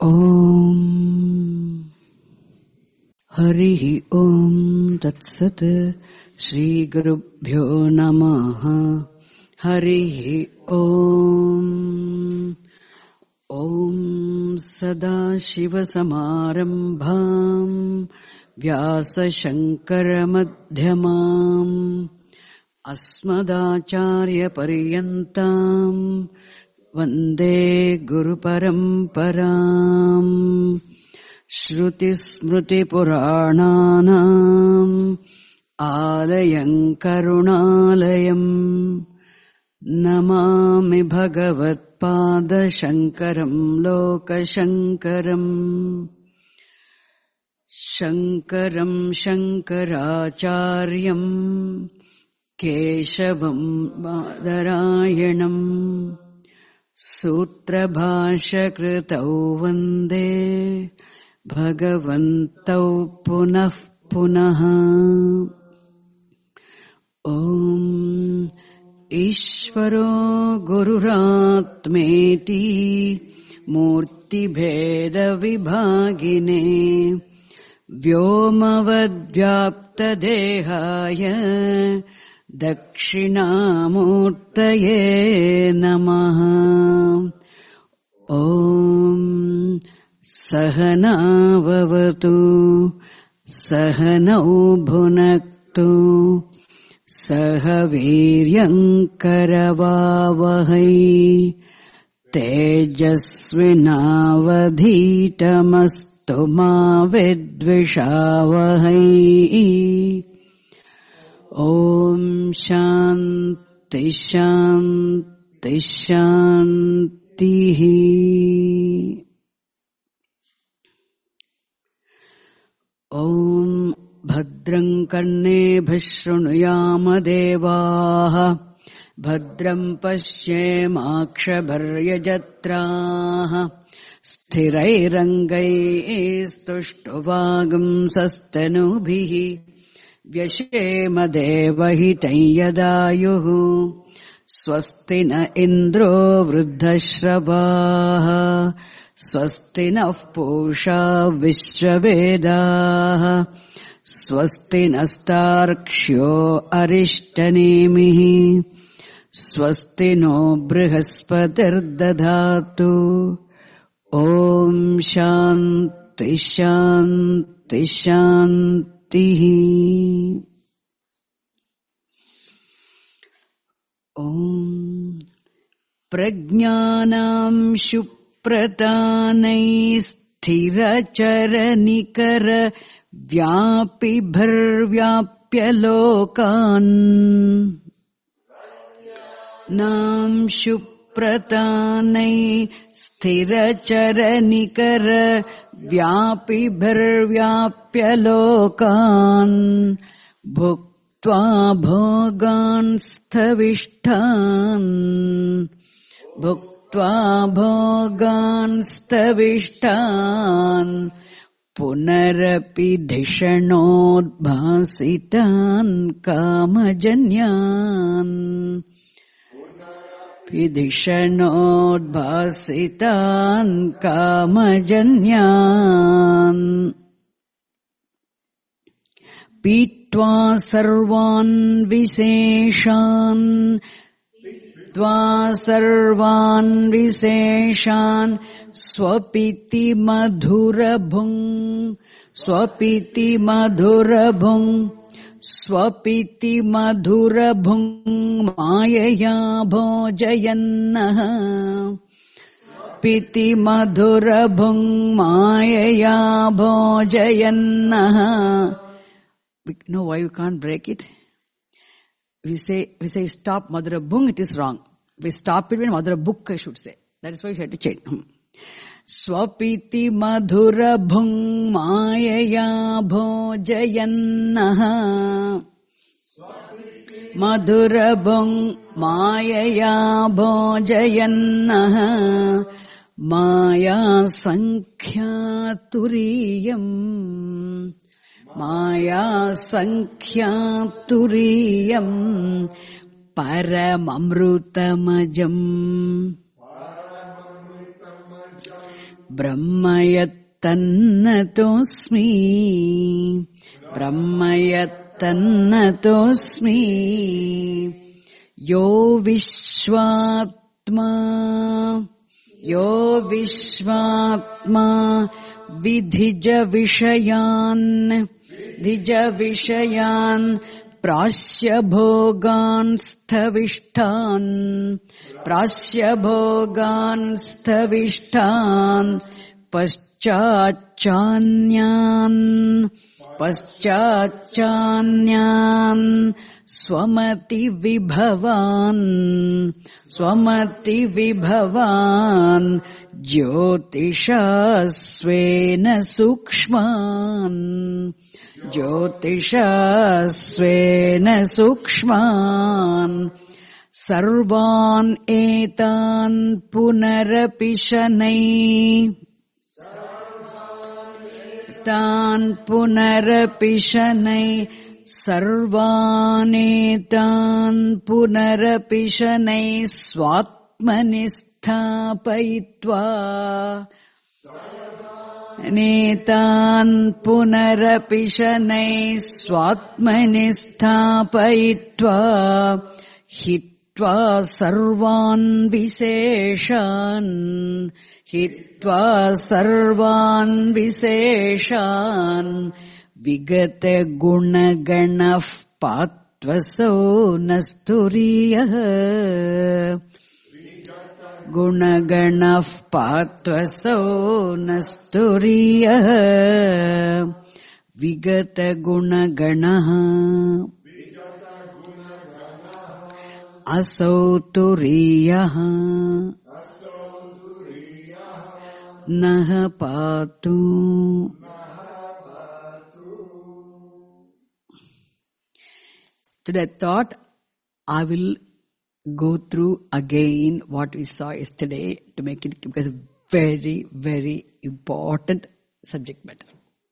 ಓಂ ಹರಿ ಓಂ ತತ್ಸತ್ ಶ್ರೀ ಗುರುಭ್ಯೋ ನಮಃ. ಹರಿ ಓಂ. ಓಂ ಸದಾಶಿವಸಮಾರಂಭಾಂ ವ್ಯಾಸಶಂಕರಮಧ್ಯಮಾಂ ಅಸ್ಮದಾಚಾರ್ಯಪರ್ಯಂತಾಂ ವಂದೇ ಗುರುಪರಂಪರಾಂ. ಶ್ರುತಿಸ್ಮೃತಿಪುರಾಣಾನಾಂ ಆಲಯಂ ಕರುಣಾಲಯಂ ನಮಾಮಿ ಭಗವತ್ಪಾದಶಂಕರಂ ಲೋಕಶಂಕರಂ. ಶಂಕರಂ ಶಂಕರಾಚಾರ್ಯಂ ಕೇಶವಂ ಬಾದರಾಯಣಂ ಸೂತ್ರಭಾಷ್ಯಕೃತೌ ವಂದೇ ಭಗವಂತೌ ಪುನಃ ಪುನಃ. ಓಂ ಈಶ್ವರೋ ಗುರುರಾತ್ಮೇತಿ ಮೂರ್ತಿಭೇದ ವಿಭಾಗಿನೇ ವ್ಯೋಮವದ್ವ್ಯಾಪ್ತದೇಹಾಯ ದಕ್ಷಿಣಾಮೂರ್ತಯೇ ನಮಃ. ಓಂ ಸಹನಾವವತು ಸಹನೌ ಭುನಕ್ತು ಸಹ ವೀರ್ಯಂಕರವಾವಹೈ ತೇಜಸ್ವಿನಾವಧೀತಮಸ್ತು ಮಾ ವಿದ್ವಿಷಾವಹೈ. ಓಂ ಶಾಂತಿ ಶಾಂತಿ ಶಾಂತಿ. ಓಂ ಭದ್ರಂ ಕರ್ಣೇಭಿಃ ಶೃಣುಯಾಮ ದೇವಾಃ ಭದ್ರಂ ಪಶ್ಯೇಮಾಕ್ಷಭರ್ಯಜತ್ರಾಃ ಸ್ಥಿರೈರಂಗೈಸ್ತುಷ್ಟುವಾಗುಂಸಸ್ತನೂಭಿಃ ವ್ಯಶೇಮ ದೇವಹಿತಂ ಯದಾಯುಃ. ಸ್ವಸ್ತಿ ನ ಇಂದ್ರೋ ವೃದ್ಧಶ್ರವಾಃ ಸ್ವಸ್ತಿ ನಃ ಪೂಷಾ ವಿಶ್ವವೇದಾಃ ಸ್ವಸ್ತಿ ನಸ್ತಾರ್ಕ್ಷ್ಯೋ ಅರಿಷ್ಟನೇಮಿಃ ಸ್ವಸ್ತಿ ನೋ ಬೃಹಸ್ಪತಿರ್ದಧಾತು. ಓಂ ಶಾಂತಿ ಶಾಂತಿ ಶಾಂತಿ. ಓಂ ಪ್ರಜ್ಞಾನಾಂ ಶುಪ್ರತಾನೈಸ್ಥಿರಚರನಿಕರ ವ್ಯಾಪಿಭಿರ್ವ್ಯಾಪ್ಯ ಲೋಕಾನ್ ನಾಂ ಶುಪ್ರತಾನೈ ಸ್ಥಿರಚರನಿಕರ ವ್ಯಾಪಿಭಿರ್ವ್ಯಾಪ್ಯ ಲೋಕಾನ್ ಭುಕ್ತ್ವಾ ಭೋಗಾನ್ ಸ್ಥವಿಷ್ಠಾನ್ ಭುಕ್ತ್ವಾ ಭೋಗಾನ್ ಸ್ಥವಿಷ್ಠಾನ್ ಪುನರಪಿ ಧಿಷಣೋದ್ಭಾಸಿತಾನ್ ಕಾಮಜನ್ಯಾನ್ ಧಿಷಣೋದ್ಭಾಸಿತಾನ್ ಕಾಮಜನ್ಯಾನ್. ಪೀತ್ವಾ ಸರ್ವಾನ್ ವಿಶೇಷಾನ್ ಸರ್ವಾನ್ ವಿಶೇಷಾನ್ ಸ್ವಪಿತಿ ಮಧುರಭುಂಗ್ ಸ್ವಪಿತಿ ಮಧುರಭುಂಗ್ ಸ್ವಪಿತಿ ಮಧುರಭುಂಗ್ ಮಾಯಯಾ ಭೋಜಯನ್ನಃ ಪಿತಿ ಮಧುರಭುಂಗ್ ಮಾಯಯಾ ಭೋಜಯನ್ನಃ. No, why you can't break it? We say stop Madhura Bhung, it is wrong. We stop it when Madhura Book, I should say. That is why you had to change. Swapiti Madhura Bhung Mayaya Bhojayannah Madhura Bhung Mayaya Bhojayannah Maya Sankhya Turiyam Maya Sankhya Turiyam Paramamrutamajam Brahmayatannatosmi. Brahmayatannatosmi. Yo Vishwatma. Yo Vishwatma. Vidhija Vishayan. Vidhija Vishayan. Prasya Bhogan Sthavishtan. Prasya Bhogan Sthavishtan. Paschachanyan. Paschachanyan. Swamati Vibhavan. Swamati Vibhavan. Jyotisha Svena Sukshman. Jyotisha Svena Sukshman. Sarvan etan punarapishanai. Tan punarapishanai. Sarvanetan punarapishanai. Swatmanisthapaitva. Netan punarapishanai. Swatmanisthapaitva. Hitva sarvan viseshan. Hitva sarvan viseshan. Vigata gunaganaf patvaso nasturiyah. Gunaganaf patvaso nasturiyah. Vigata gunaganaha. Asauturiyah. Naha patu. Today I thought I will go through again what we saw yesterday to make it, because very, very important subject matter.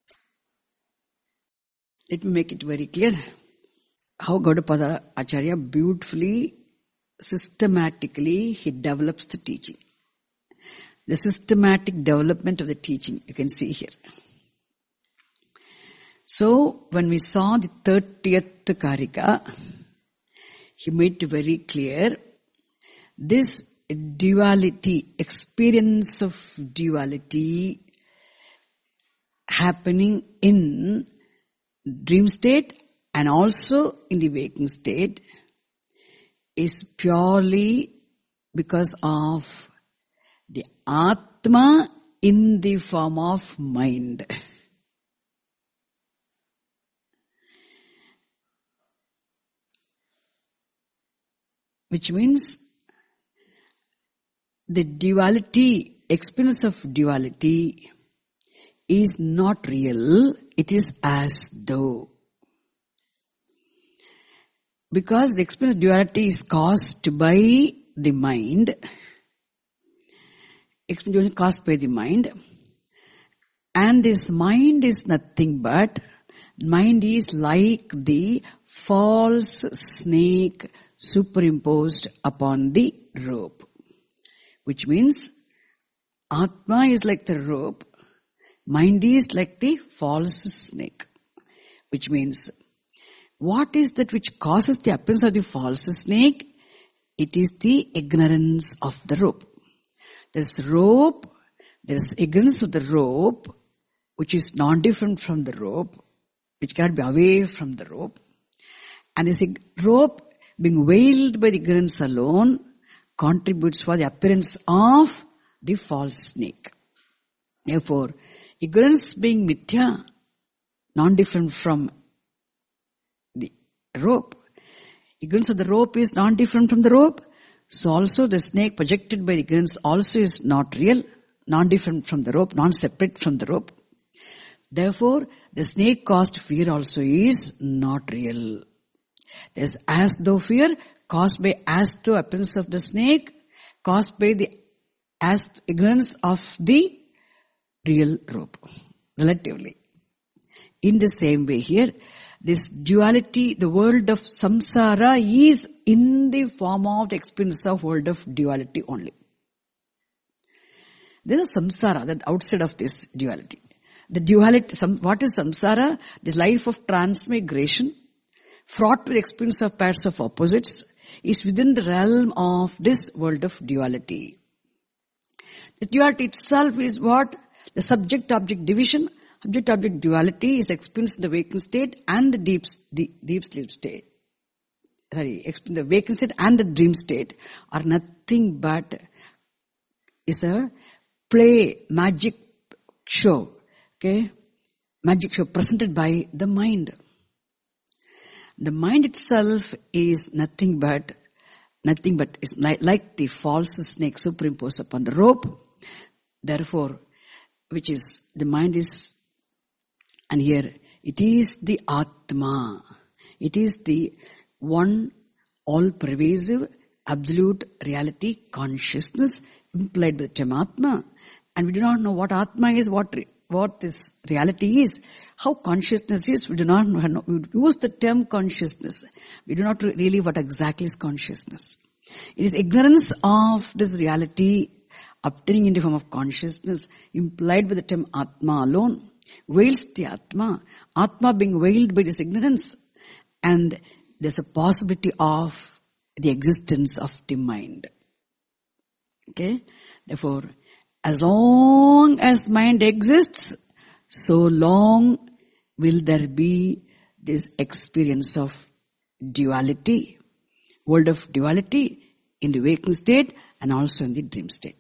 Let me make it very clear how Gaudapada Acharya beautifully, systematically he develops the teaching. The systematic development of the teaching you can see here. So when we saw the 30th Karika, he made it very clear this duality, experience of duality happening in dream state and also in the waking state is purely because of the Atma in the form of mind. Which means the duality, experience of duality is not real, it is as though. Because the experience of duality is caused by the mind, experience caused by the mind, and this mind is nothing but, mind is like the false snake superimposed upon the rope. Which means Atma is like the rope, mind is like the false snake. Which means, what is that which causes the appearance of the false snake? It is the ignorance of the rope. There is ignorance of the rope, which is non-different from the rope, which cannot be away from the rope. And this rope being veiled by the ignorance alone contributes for the appearance of the false snake. Therefore, ignorance being mithya, non-different from the rope. Ignorance of the rope is non-different from the rope. So also the snake projected by the ignorance also is not real, non-different from the rope, non-separate from the rope. Therefore, the snake caused fear also is not real. There is as though fear caused by as though appearance of the snake, caused by the as ignorance of the real rope, relatively. In the same way here, this duality, the world of samsara is in the form of the experience of world of duality only. There is a samsara, that outside of this duality. The duality, what is samsara? The life of transmigration, fraught with experience of pairs of opposites, is within the realm of this world of duality. The duality itself is what? The subject-object division. Subject-object duality is experienced in the waking state and the deep sleep state. The waking state and the dream state are nothing but is a play, magic show. Okay? Magic show presented by the mind. The mind itself is nothing but is like the false snake superimposed upon the rope. Therefore, which is, the mind is, and here, it is the Atma. It is the one all-pervasive, absolute reality, consciousness, implied by the term Atma. And we do not know what Atma is, what this reality is, how consciousness is. We do not know. We use the term consciousness. We do not really what exactly is consciousness. It is ignorance of this reality obtaining in the form of consciousness, implied by the term Atma alone, veils the Atma. Atma being veiled by this ignorance. And there's a possibility of the existence of the mind. Okay? Therefore, as long as mind exists, so long will there be this experience of duality, world of duality in the waking state and also in the dream state.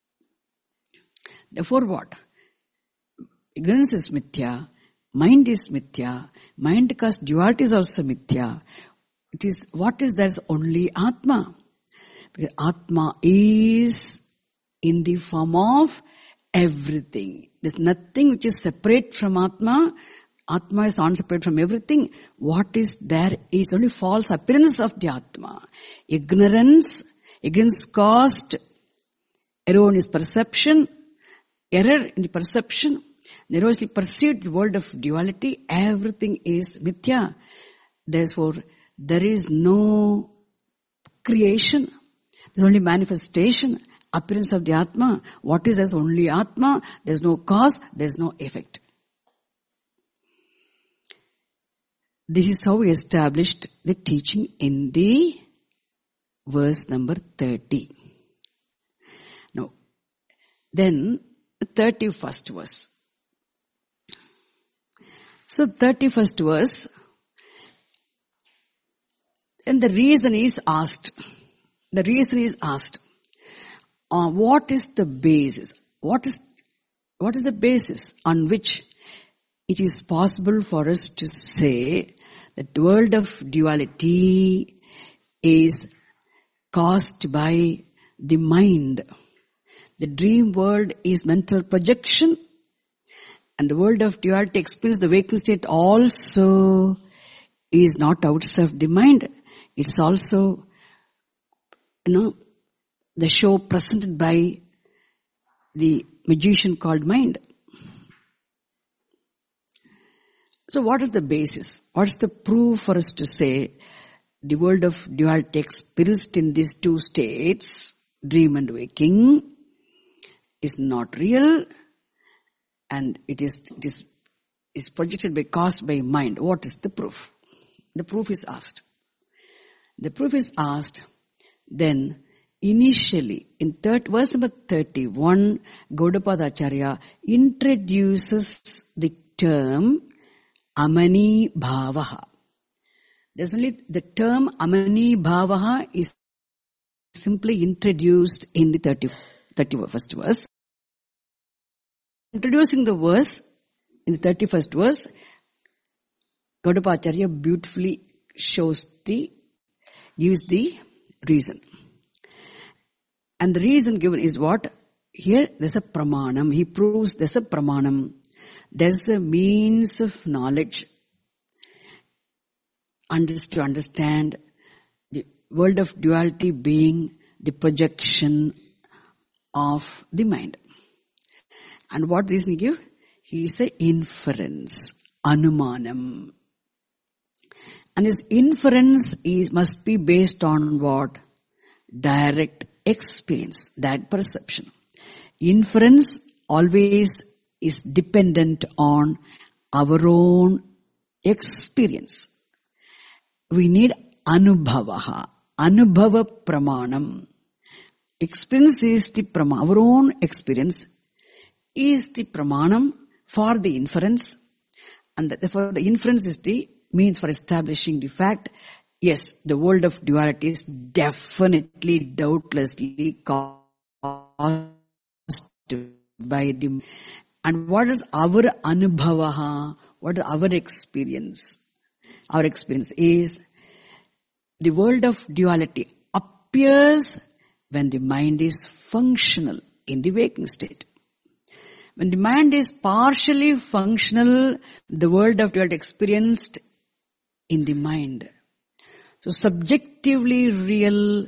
Therefore what? Ignorance is mithya, mind is mithya, mind caused duality is also mithya. It is, what is there is only Atma. Because Atma is in the form of everything. There's nothing which is separate from Atma. Atma is not separate from everything. What is there is only false appearance of the Atma. Ignorance caused erroneous perception, error in the perception, erroneously perceived the world of duality. Everything is mithya. Therefore, there is no creation. There's only manifestation, appearance of the Atma. What is there's only Atma. There's no cause, there's no effect. This is how we established the teaching in the verse number 30. Now, then the 31st verse. So 31st verse, and the reason is asked. The reason is asked. What is the basis? What is the basis on which it is possible for us to say that the world of duality is caused by the mind? The dream world is mental projection, and the world of duality experience, the waking state also is not outside of the mind. It's also, the show presented by the magician called mind. So what is the basis? What is the proof for us to say the world of duality experienced in these two states, dream and waking, is not real, and it is projected by, caused by mind? What is the proof? The proof is asked. The proof is asked. Then initially in verse number 31, Gaudapada Acharya introduces the term Amani Bhavaha. There's only the term Amani Bhavaha is simply introduced in the 31st verse. Introducing the verse in the 31st verse, Gaudapada Acharya beautifully gives the reason. And the reason given is what? Here there's a pramanam. He proves there's a pramanam. There's a means of knowledge to understand the world of duality being the projection of the mind. And what reason he give? He say inference, anumanam. And this inference must be based on what? Direct experience, that perception. Inference always is dependent on our own experience. We need anubhavaha, anubhava pramanam. Experience is the pramanam. Our own experience is the pramanam for the inference, and therefore the inference is the means for establishing the fact. Yes, the world of duality is definitely, doubtlessly caused by the. And what is our anubhavaha? What is our experience? Our experience is the world of duality appears when the mind is functional in the waking state. When the mind is partially functional, the world of duality experienced in the mind. So subjectively real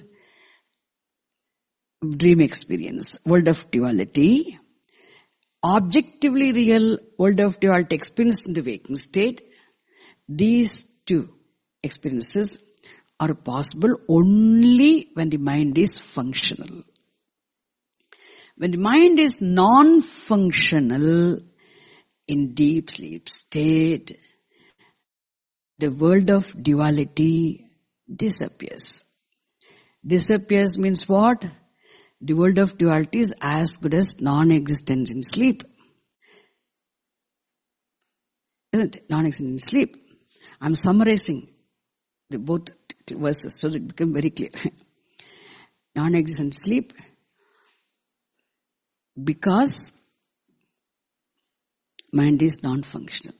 dream experience, world of duality. Objectively real world of duality experience in the waking state. These two experiences are possible only when the mind is functional. When the mind is non-functional in deep sleep state, the world of duality disappears. Disappears means what? The world of duality is as good as non-existence in sleep. Isn't it? Non-existence in sleep. I'm summarizing the both verses so that it becomes very clear. Non-existent sleep because mind is non-functional.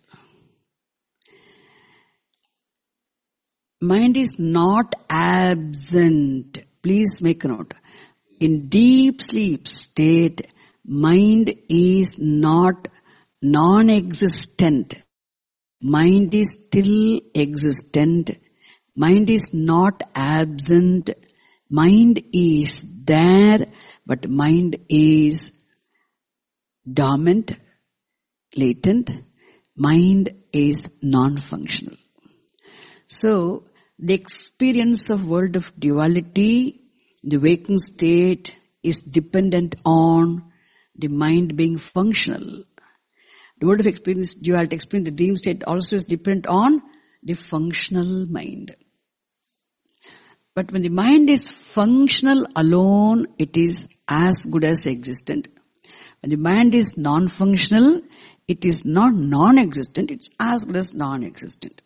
Mind is not absent. Please make a note. In deep sleep state, mind is not non-existent. Mind is still existent. Mind is not absent. Mind is there, but mind is dormant, latent. Mind is non-functional. So, the experience of world of duality, the waking state, is dependent on the mind being functional. The world of experience, duality experience, the dream state also is dependent on the functional mind. But when the mind is functional alone, it is as good as existent. When the mind is non-functional, it is not non-existent, it's as good as non-existent.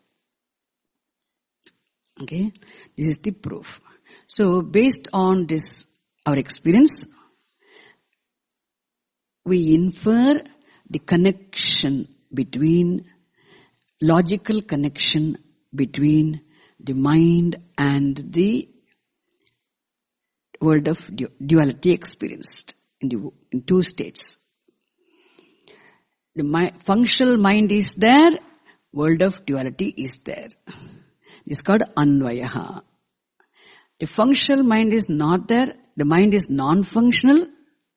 Okay, this is the proof. So based on this, our experience, we infer the connection between, logical connection between the mind and the world of duality experienced in two states. The functional mind is there, world of duality is there. This is called anvayaha. The functional mind is not there, the mind is non-functional.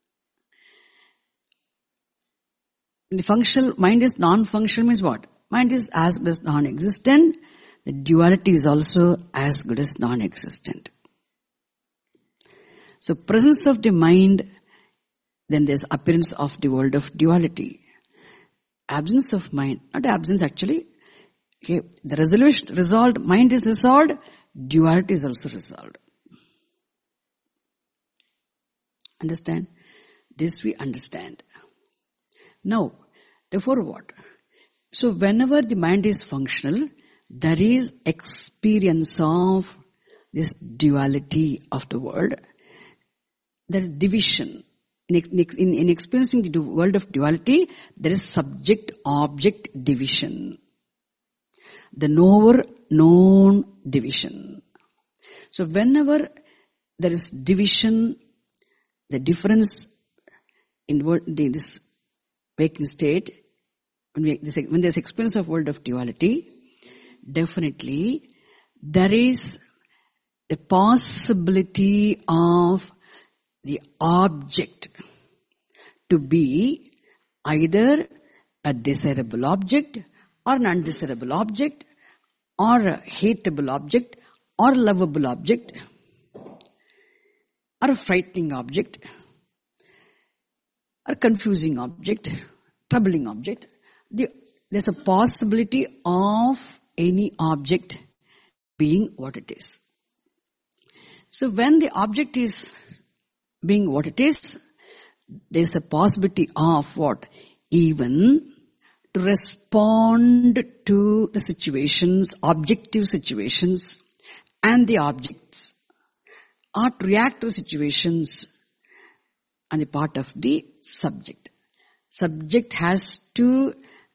The functional mind is non-functional means what? Mind is as good as non-existent. The duality is also as good as non-existent. So presence of the mind, then there's appearance of the world of duality. Absence of mind, not absence actually. Okay, the resolution resolved, mind is resolved, duality is also resolved. Understand? This we understand. Now, therefore what? So whenever the mind is functional, there is experience of this duality of the world. There is division. In experiencing the world of duality, there is subject-object division. The knower-known division. So whenever there is division, the difference in this waking state, when there's experience of world of duality, definitely there is the possibility of the object to be either a desirable object or an undesirable object or a hateable object or a lovable object or a frightening object or confusing object, troubling object, there's a possibility of any object being what it is. So when the object is being what it is, there's a possibility of what? Even to respond to the situations, objective situations, and the objects, or to react to situations on the part of the subject. Subject has to,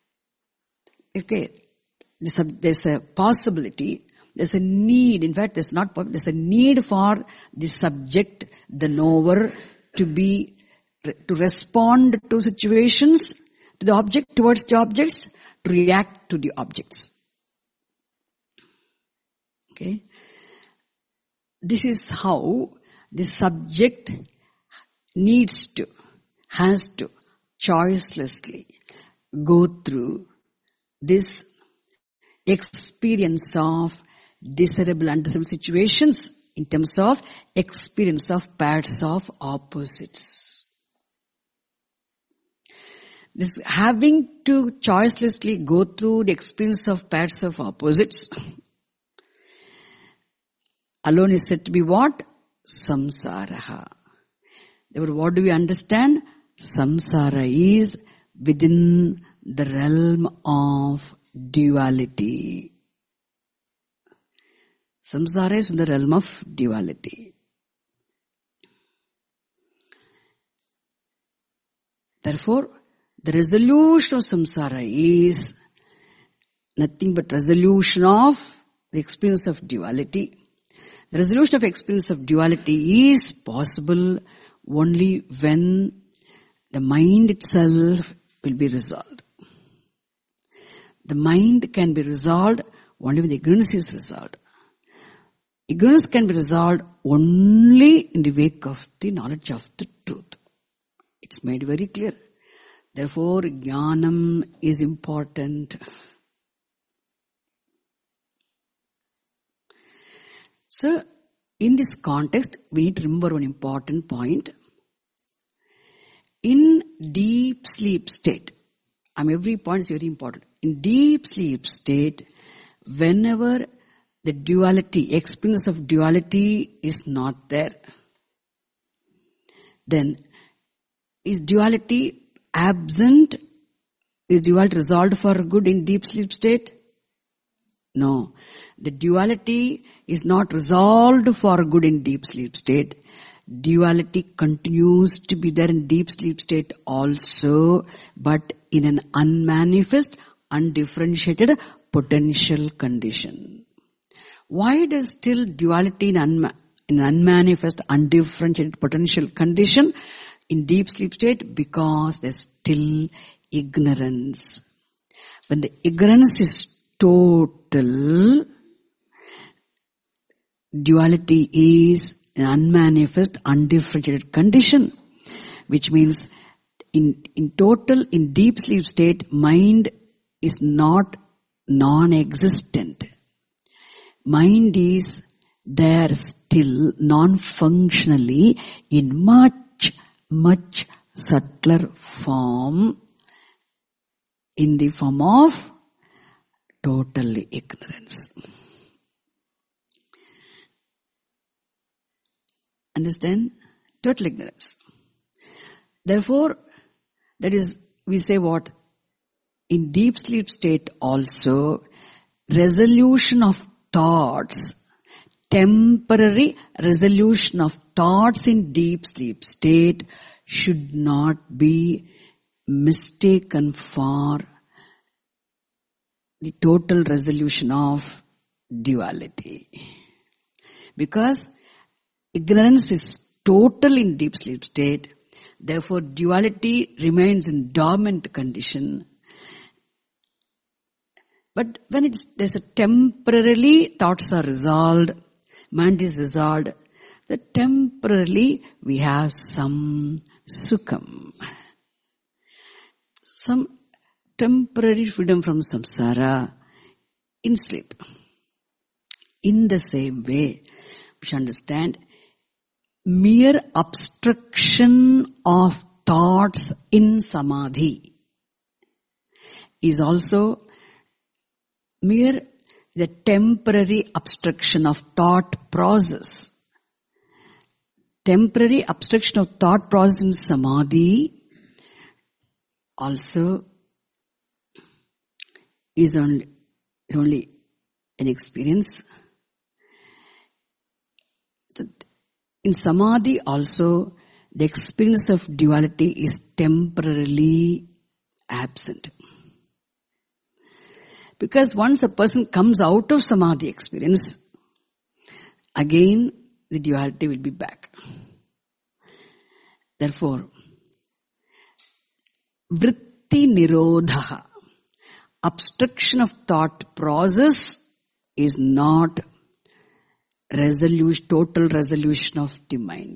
there's a possibility, there's a need, in fact there's a need for the subject, the knower, to respond to situations, to the object, towards the objects, to react to the objects. Okay? This is how the subject has to choicelessly go through this experience of desirable and undesirable situations in terms of experience of pairs of opposites. This having to choicelessly go through the experience of pairs of opposites alone is said to be what? Samsaraha. Therefore, what do we understand? Samsara is within the realm of duality. Samsara is in the realm of duality. Therefore, the resolution of samsara is nothing but resolution of the experience of duality. The resolution of experience of duality is possible only when the mind itself will be resolved. The mind can be resolved only when the ignorance is resolved. Ignorance can be resolved only in the wake of the knowledge of the truth. It's made very clear. Therefore, jnanam is important. So, in this context, we need to remember one important point. In deep sleep state, every point is very important. In deep sleep state, whenever the duality, experience of duality is not there, then is duality absent? Is duality resolved for good in deep sleep state? No. The duality is not resolved for good in deep sleep state. Duality continues to be there in deep sleep state also, but in an unmanifest, undifferentiated potential condition. Why does still duality in unmanifest, undifferentiated potential condition in deep sleep state? Because there's still ignorance. When the ignorance is total, duality is an unmanifest, undifferentiated condition, which means in total, in deep sleep state, mind is not non-existent. Mind is there still non-functionally in much subtler form, in the form of total ignorance. Understand? Total ignorance. Therefore, that is, we say what? In deep sleep state also, resolution of thoughts, temporary resolution of thoughts in deep sleep state should not be mistaken for the total resolution of duality. Because ignorance is total in deep sleep state, therefore duality remains in dormant condition. But when there's a temporarily thoughts are resolved, mind is resolved, that temporarily we have some sukham, some temporary freedom from samsara in sleep. In the same way, we should understand mere obstruction of thoughts in samadhi is also mere the temporary obstruction of thought process. Temporary obstruction of thought process in samadhi also is only an experience. In samadhi also, the experience of duality is temporarily absent. Because once a person comes out of samadhi experience, again the duality will be back. Therefore, vritti nirodha, obstruction of thought process, is not total resolution of the mind.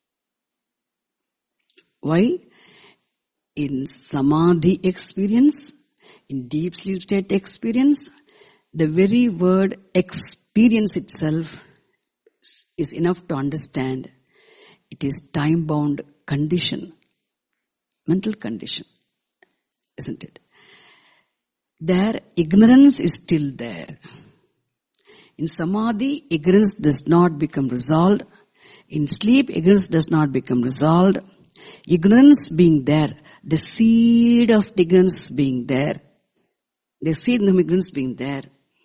Why? In samadhi experience, in deep sleep state experience, the very word experience itself is enough to understand it is time-bound condition, mental condition, isn't it? Their ignorance is still there. In samadhi, ignorance does not become resolved. In sleep, ignorance does not become resolved. Ignorance being there, the seed of ignorance being there, the seed of ignorance being there,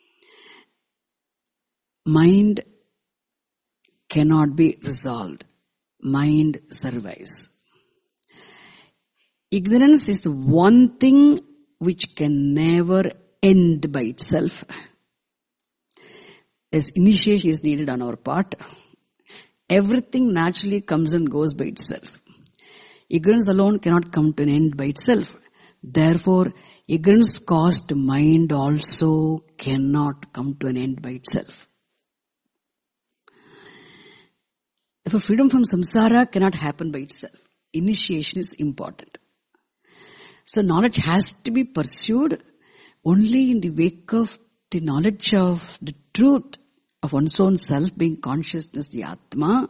mind cannot be resolved. Mind survives. Ignorance is one thing which can never end by itself. As initiation is needed on our part, everything naturally comes and goes by itself. Ignorance alone cannot come to an end by itself. Therefore, ignorance caused mind also cannot come to an end by itself. Therefore, freedom from samsara cannot happen by itself. Initiation is important. So knowledge has to be pursued only in the wake of the knowledge of the truth of one's own self being consciousness, the Atma.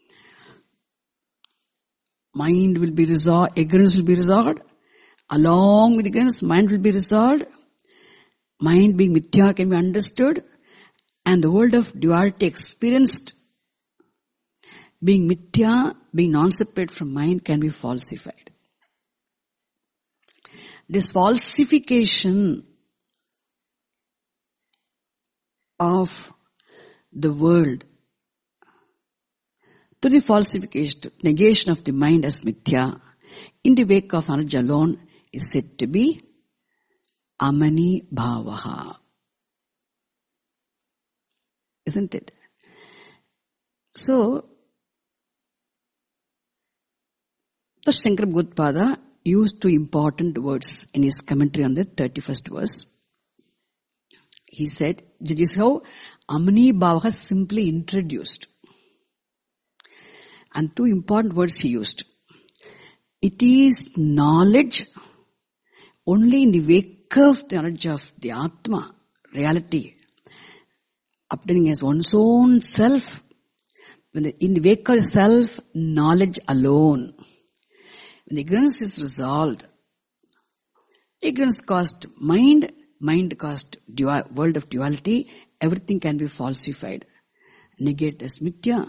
Mind will be resolved, ignorance will be resolved. Along with ignorance, mind will be resolved. Mind being mithya can be understood. And the world of duality experienced, being mithya, being non-separate from mind, can be falsified. This falsification of the world, to the falsification, negation of the mind as mithya, in the wake of knowledge alone, is said to be amani bhavaha. Isn't it? So, the Shankara Bhagavad used two important words in his commentary on the 31st verse. He said, this is how amani bhavaha is simply introduced. And two important words he used. It is knowledge only in the wake of the knowledge of the Atma, reality, obtaining as one's own self. In the wake of self, knowledge alone. When ignorance is resolved, ignorance caused mind, mind caused world of duality, everything can be falsified, negate as mithya.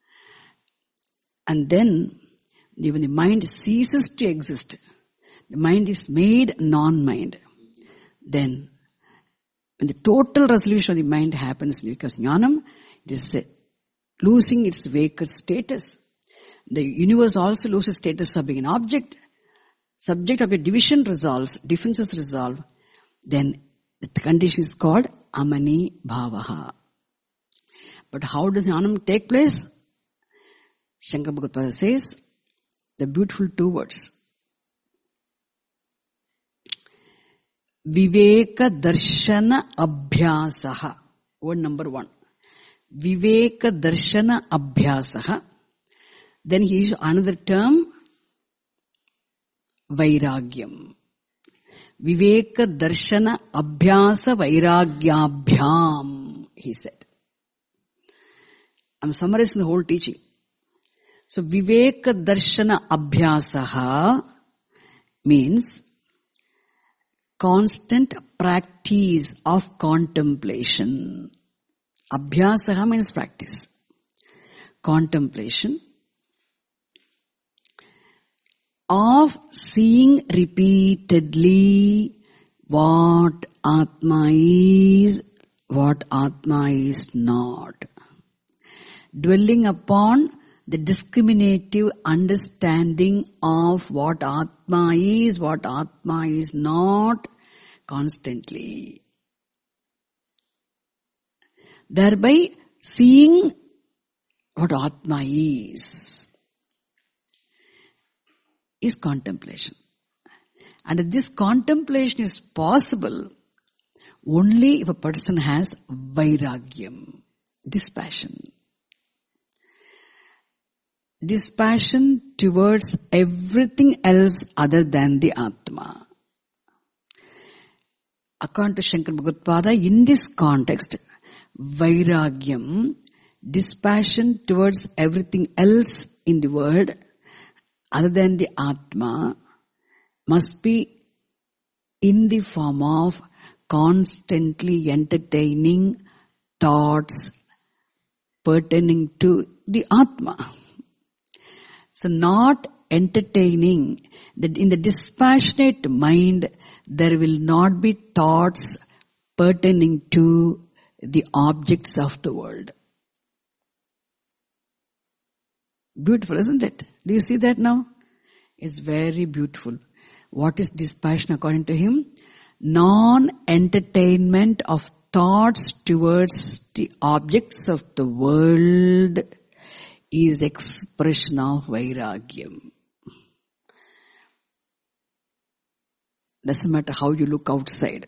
And then, when the mind ceases to exist, the mind is made non-mind. Then, when the total resolution of the mind happens, because jnanam, it is losing its vacant status. The universe also loses status of being an object. Subject of a division resolves, differences resolve. Then, the condition is called amani bhavaha. But how does jnanam take place? Shankara Bhagavad says, the beautiful two words. Viveka darshana abhyasaha. Word number 1. Viveka darshana abhyasaha. Then he used another term, vairagyam. Viveka darshana abhyasa vairagyabhyam, he said. I'm summarizing the whole teaching. So Viveka Darshana Abhyasaha means constant practice of contemplation. Abhyasaha means practice. Contemplation of seeing repeatedly what Atma is, what Atma is not. Dwelling upon the discriminative understanding of what Atma is, what Atma is not, constantly. Thereby seeing what Atma is contemplation. And this contemplation is possible only if a person has vairagyam, dispassion. Dispassion towards everything else other than the Atma. According to Shankara Bhagavad-pada, in this context, vairagyam, dispassion towards everything else in the world other than the Atma, must be in the form of constantly entertaining thoughts pertaining to the Atma. So not entertaining, that in the dispassionate mind there will not be thoughts pertaining to the objects of the world. Beautiful, isn't it? Do you see that now? It's very beautiful. What is dispassion according to him? Non-entertainment of thoughts towards the objects of the world is expression of vairagyam. Doesn't matter how you look outside.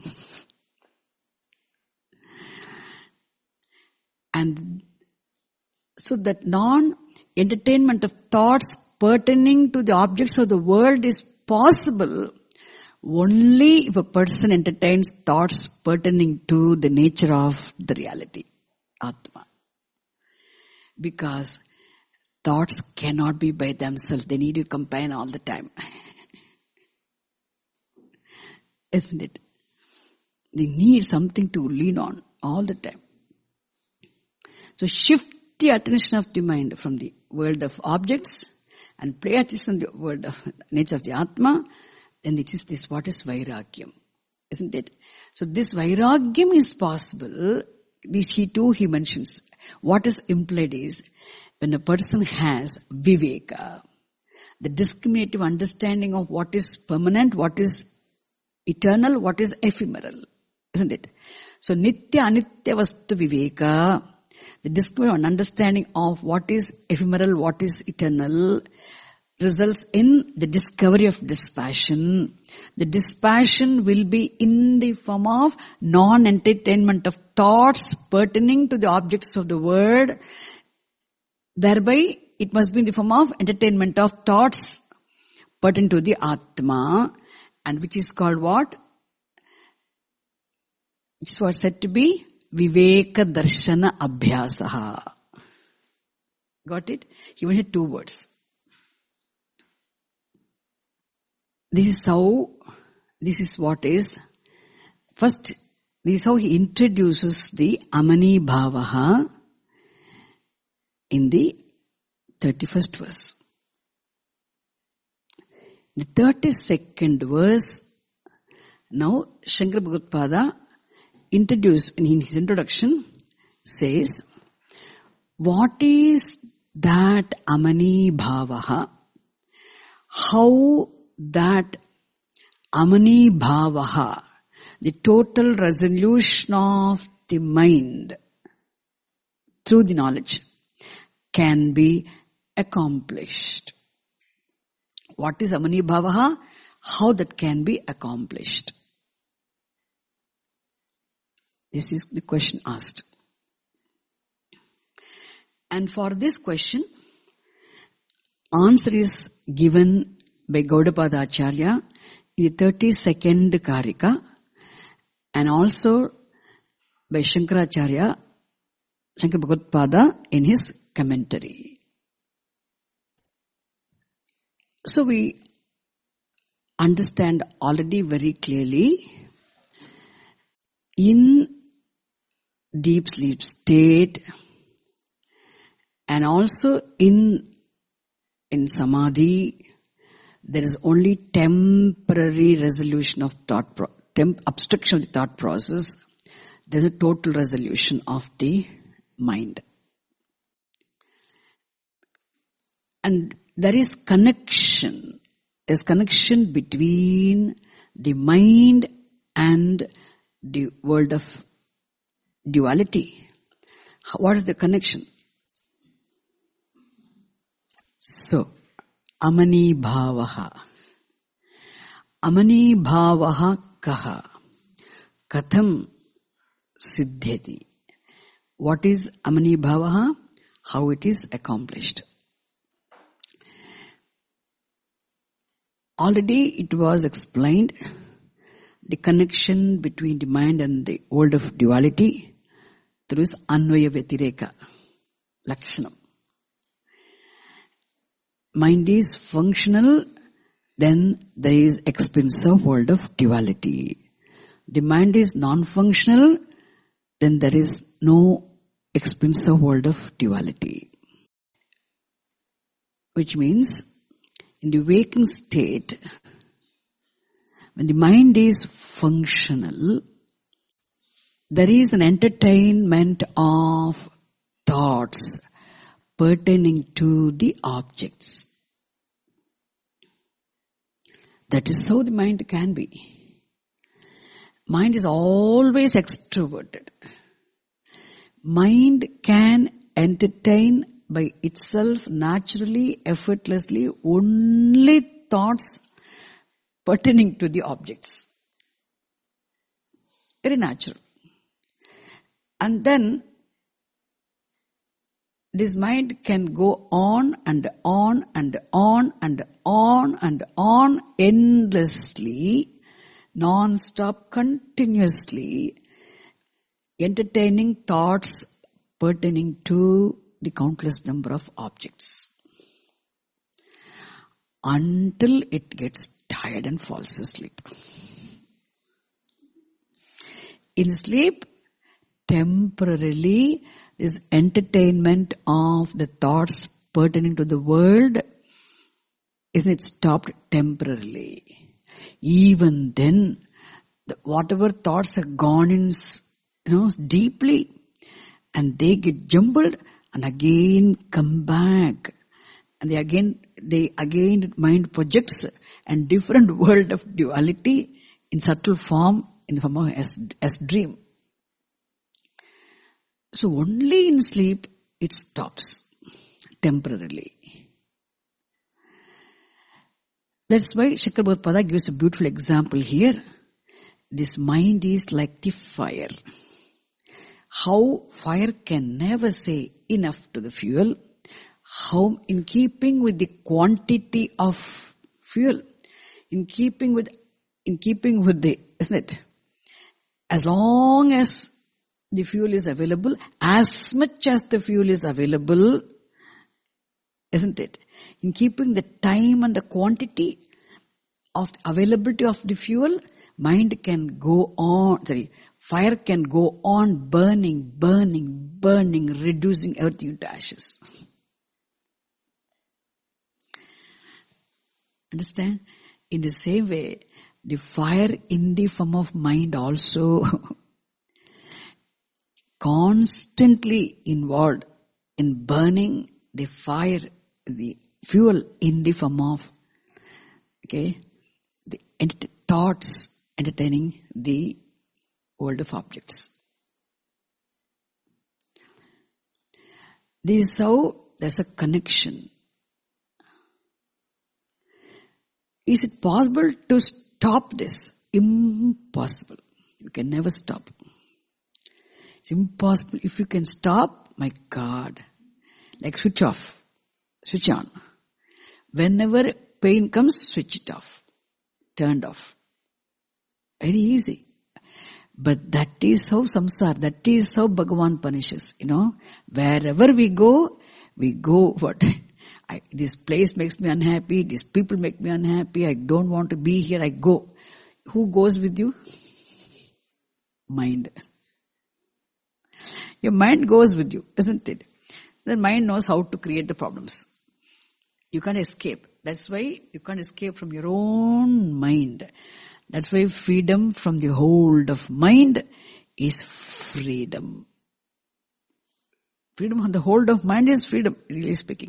And so that non-entertainment of thoughts pertaining to the objects of the world is possible only if a person entertains thoughts pertaining to the nature of the reality, Atma. Because thoughts cannot be by themselves. They need a companion all the time. Isn't it? They need something to lean on all the time. So shift the attention of the mind from the world of objects and pay attention to the world of nature of the Atma, then it is this what is vairagyam. Isn't it? So this vairagyam is possible. He mentions. What is implied is when a person has viveka, the discriminative understanding of what is permanent, what is eternal, what is ephemeral. Isn't it? So nitya anitya vastu viveka, the discriminative understanding of what is ephemeral, what is eternal, results in the discovery of dispassion. The dispassion will be in the form of non-entertainment of thoughts pertaining to the objects of the world. Thereby, it must be in the form of entertainment of thoughts pertaining to the Atma, and which is called what? Which is what said to be Viveka Darshana Abhyasaha. Got it? He only had 2 words. This is what is, first, this is how he introduces the Amani Bhavaha in the 31st verse. The 32nd verse, now Shankara Bhagavad-pada introduced in his introduction, says, what is that Amani Bhavaha? How that Amani Bhavaha, the total resolution of the mind through the knowledge, can be accomplished. What is Amani Bhavaha? How that can be accomplished? This is the question asked. And for this question, answer is given by Gaudapada Acharya in the 32nd Karika, and also by Shankaracharya, Shankara Bhagavad-pada in his commentary. So we understand already very clearly in deep sleep state and also in samadhi, there is only temporary resolution of thought, obstruction of the thought process. There is a total resolution of the mind. And there is connection. There is connection between the mind and the world of duality. What is the connection? So, Amani Bhavaha. Amani Bhavaha Kaha. Katham Siddhyati. What is Amani Bhavaha? How it is accomplished. Already it was explained the connection between the mind and the world of duality through this Anvaya Vyatireka Lakshanam. Mind is functional, then there is experience of world of duality. The mind is non-functional, then there is no experience of world of duality. Which means, in the waking state, when the mind is functional, there is an entertainment of thoughts pertaining to the objects. That is how the mind can be. Mind is always extroverted. Mind can entertain by itself naturally, effortlessly, only thoughts pertaining to the objects. Very natural. And then this mind can go on and on and on and on and on endlessly, non-stop, continuously, entertaining thoughts pertaining to the countless number of objects. Until it gets tired and falls asleep. In sleep, temporarily, this entertainment of the thoughts pertaining to the world, isn't it stopped temporarily? Even then, whatever thoughts have gone in, deeply, and they get jumbled and again come back, and they again mind projects and different world of duality in subtle form, in the form of as dream. So only in sleep it stops temporarily. That's why Shikar Bhagavad gives a beautiful example here. This mind is like the fire. How fire can never say enough to the fuel. How in keeping with the quantity of fuel, in keeping with the, isn't it? As long as the fuel is available, as much as the fuel is available, isn't it? In keeping the time and the quantity of the availability of the fuel, mind can go on, fire can go on burning, reducing everything into ashes. Understand? In the same way, the fire in the form of mind also constantly involved in burning the fire, the fuel in the form of, the thoughts entertaining the world of objects. This is how there's a connection. Is it possible to stop this? Impossible. You can never stop. It's impossible. If you can stop, my God, like switch off, switch on. Whenever pain comes, switch it off, turned off. Very easy. But that is how samsara, that is how Bhagavan punishes, Wherever we go what? This place makes me unhappy. These people make me unhappy. I don't want to be here. I go. Who goes with you? Mind. Your mind goes with you, isn't it? The mind knows how to create the problems. You can't escape. That's why you can't escape from your own mind. That's why freedom from the hold of mind is freedom. Freedom from the hold of mind is freedom, really speaking.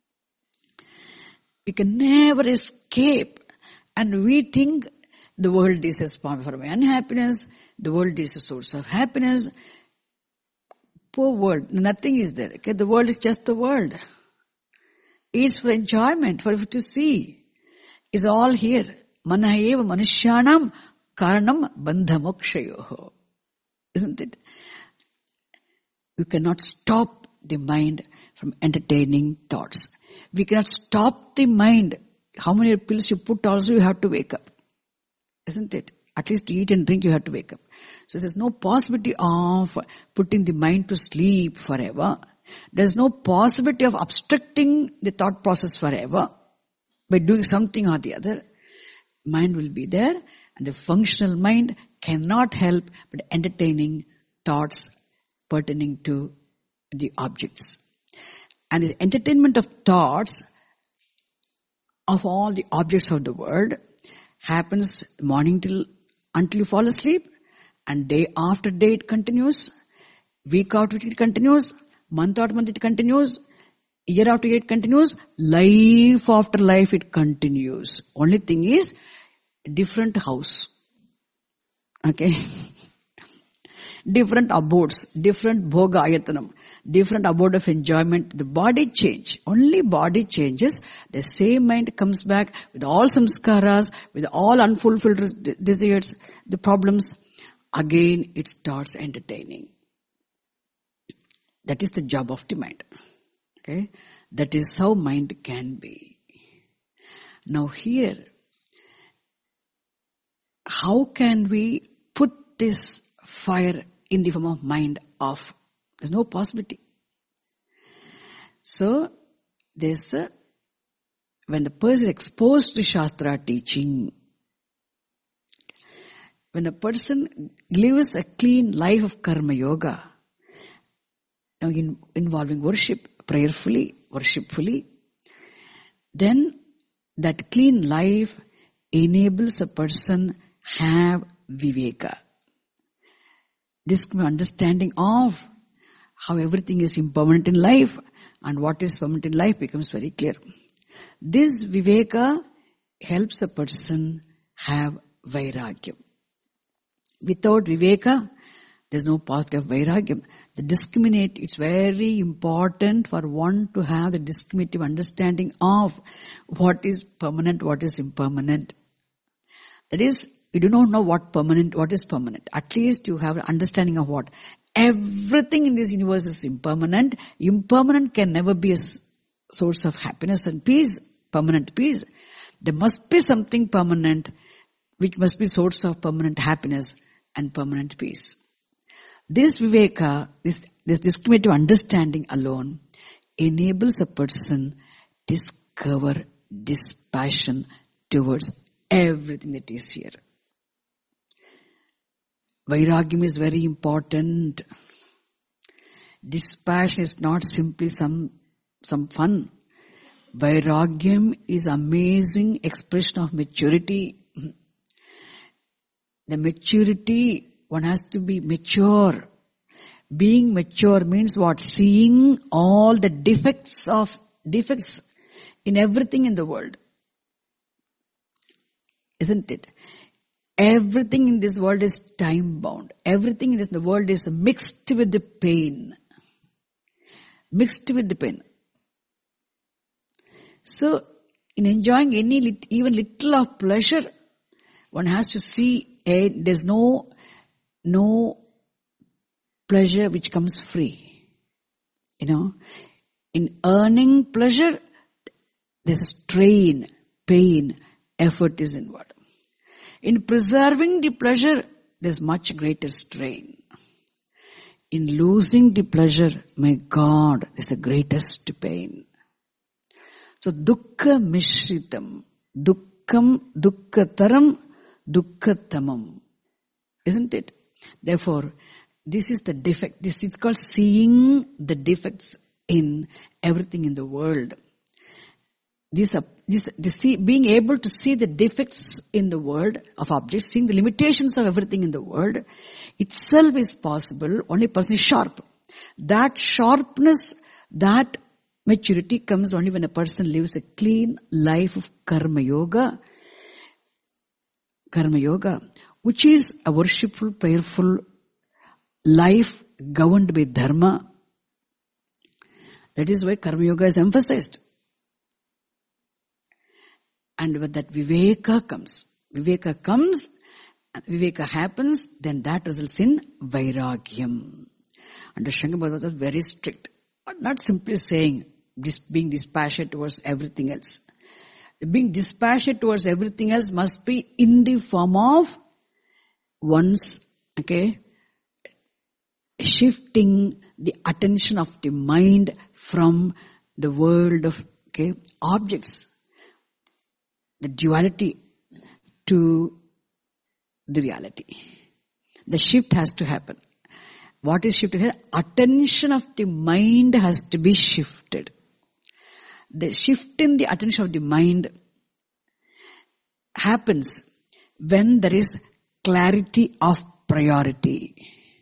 We can never escape. And we think the world is a spawn for my unhappiness. The world is a source of happiness. Poor world. Nothing is there. Okay? The world is just the world. It's for enjoyment, for you to see. It's all here. Manaheva manushyanam karanam bandhamokshayoho. Isn't it? You cannot stop the mind from entertaining thoughts. We cannot stop the mind. How many pills you put also you have to wake up. Isn't it? At least to eat and drink you have to wake up. So there's no possibility of putting the mind to sleep forever. There's no possibility of obstructing the thought process forever by doing something or the other. Mind will be there, and the functional mind cannot help but entertaining thoughts pertaining to the objects. And the entertainment of thoughts of all the objects of the world happens morning until you fall asleep, and day after day it continues, week after week it continues, month after month it continues, year after year it continues, life after life it continues. Only thing is, different house. Okay? Different abodes, different bhoga ayatanam, different abode of enjoyment. The body change. Only body changes. The same mind comes back with all samskaras, with all unfulfilled desires, the problems. Again it starts entertaining. That is the job of the mind. Okay? That is how mind can be. Now here, how can we put this fire in the form of mind off? There's no possibility. So, when the person is exposed to Shastra teaching, when a person lives a clean life of karma yoga, involving worship, prayerfully, worshipfully, then that clean life enables a person have viveka. This understanding of how everything is impermanent in life and what is permanent in life becomes very clear. This viveka helps a person have vairagyam. Without viveka, there's no possibility of vairagyam. It's very important for one to have the discriminative understanding of what is permanent, what is impermanent. That is, you do not know what is permanent. At least you have an understanding of what. Everything in this universe is impermanent. Impermanent can never be a source of happiness and peace, permanent peace. There must be something permanent which must be source of permanent happiness and permanent peace. This viveka, this discriminative understanding alone enables a person discover dispassion towards everything that is here. Vairagyam is very important. Dispassion is not simply some fun. Vairagyam is amazing expression of maturity. The maturity, one has to be mature. Being mature means what? Seeing all the defects in everything in the world. Isn't it? Everything in this world is time bound. Everything in the world is mixed with the pain. Mixed with the pain. So, in enjoying even little of pleasure, one has to see there's no pleasure which comes free. In earning pleasure, there's a strain, pain, effort is involved. In preserving the pleasure, there's much greater strain. In losing the pleasure, my God, there's the greatest pain. So dukkha mishritam, dukkham, dukkhataram, dukkhatamam. Isn't it? Therefore, this is the defect. This is called seeing the defects in everything in the world. Being able to see the defects in the world of objects, seeing the limitations of everything in the world, itself is possible. Only a person is sharp. That sharpness, that maturity comes only when a person lives a clean life of karma yoga. Karma yoga, which is a worshipful, prayerful life governed by dharma. That is why karma yoga is emphasized. And when that viveka comes, viveka happens, then that results in vairagyam. And the Shankara was very strict. But not simply saying being dispassionate towards everything else. Being dispassionate towards everything else must be in the form of one's, shifting the attention of the mind from the world of, objects, the duality, to the reality. The shift has to happen. What is shifted here? Attention of the mind has to be shifted. The shift in the attention of the mind happens when there is clarity of priority.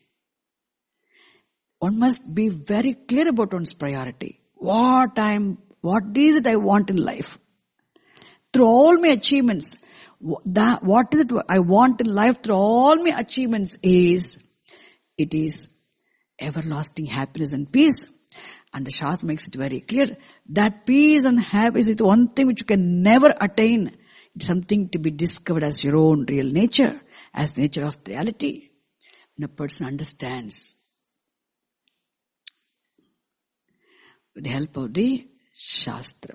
One must be very clear about one's priority. What is it I want in life? Through all my achievements, what is it I want in life through all my achievements it is everlasting happiness and peace. And the Shastra makes it very clear that peace and happiness is one thing which you can never attain. It's something to be discovered as your own real nature, as the nature of reality. When a person understands with the help of the Shastra,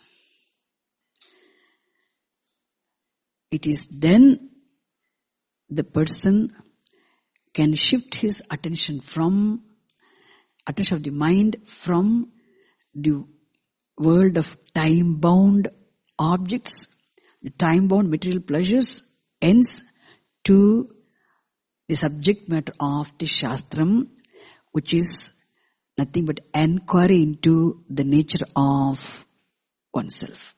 it is then the person can shift his attention of the mind from the world of time-bound objects, the time-bound material pleasures, ends to the subject matter of the Shastram, which is nothing but inquiry into the nature of oneself.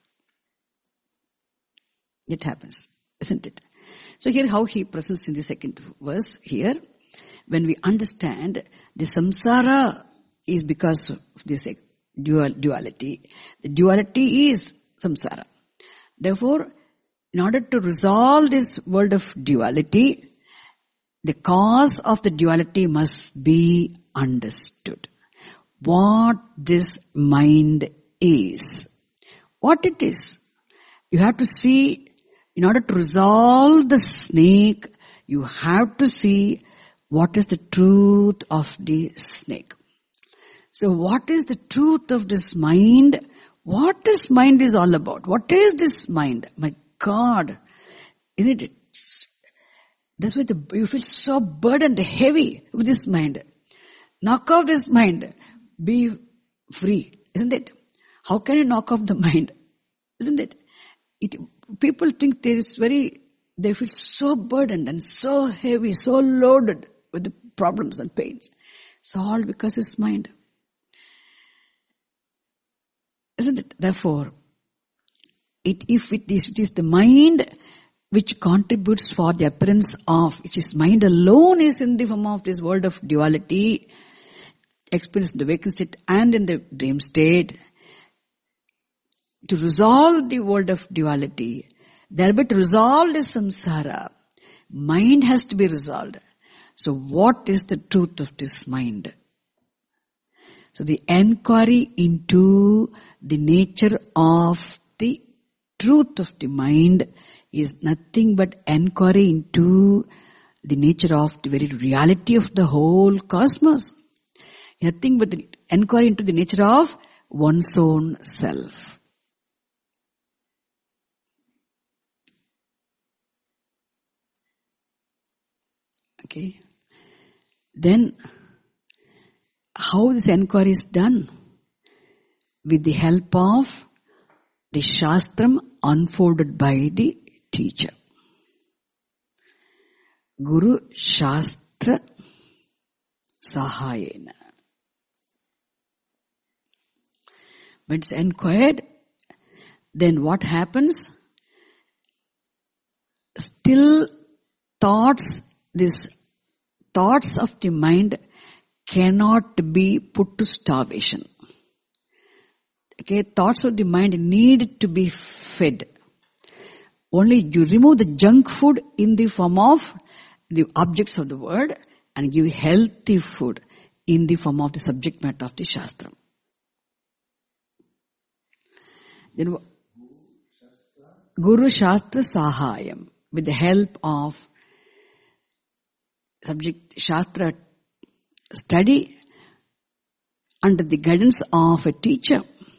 It happens, isn't it? So here how he presents in the second verse here, when we understand the samsara is because of this duality. The duality is samsara. Therefore, in order to resolve this world of duality, the cause of the duality must be understood. What this mind is. What it is. You have to see, in order to resolve the snake, you have to see what is the truth of the snake. So what is the truth of this mind? What this mind is all about? What is this mind? My God, isn't it? That's why you feel so burdened, heavy with this mind. Knock off this mind. Be free, isn't it? How can you knock off the mind? Isn't it? People think they feel so burdened and so heavy, so loaded with the problems and pains. It's all because it's mind. Isn't it? Therefore, if it is the mind which contributes for the appearance of, which is mind alone is in the form of this world of duality, experienced in the waking state and in the dream state, to resolve the world of duality, thereby to resolve the samsara, mind has to be resolved. So what is the truth of this mind? So the inquiry into the nature of the truth of the mind is nothing but inquiry into the nature of the very reality of the whole cosmos. Nothing but the inquiry into the nature of one's own self. Okay. Then, how this inquiry is done? With the help of the Shastram unfolded by the teacher. Guru Shastra Sahayena. When it's inquired, then what happens? Still these thoughts of the mind cannot be put to starvation. Okay, thoughts of the mind need to be fed. Only you remove the junk food in the form of the objects of the word and give healthy food in the form of the subject matter of the Shastra. Then Guru Shastra Sahayam, with the help of subject Shastra study under the guidance of a teacher,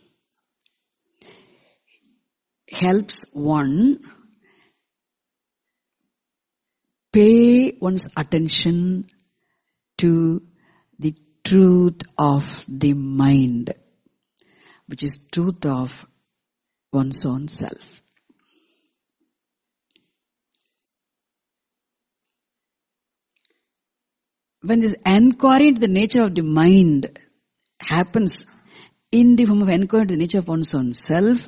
helps one pay one's attention to the truth of the mind, which is truth of one's own self. When this inquiry into the nature of the mind happens in the form of inquiry into the nature of one's own self,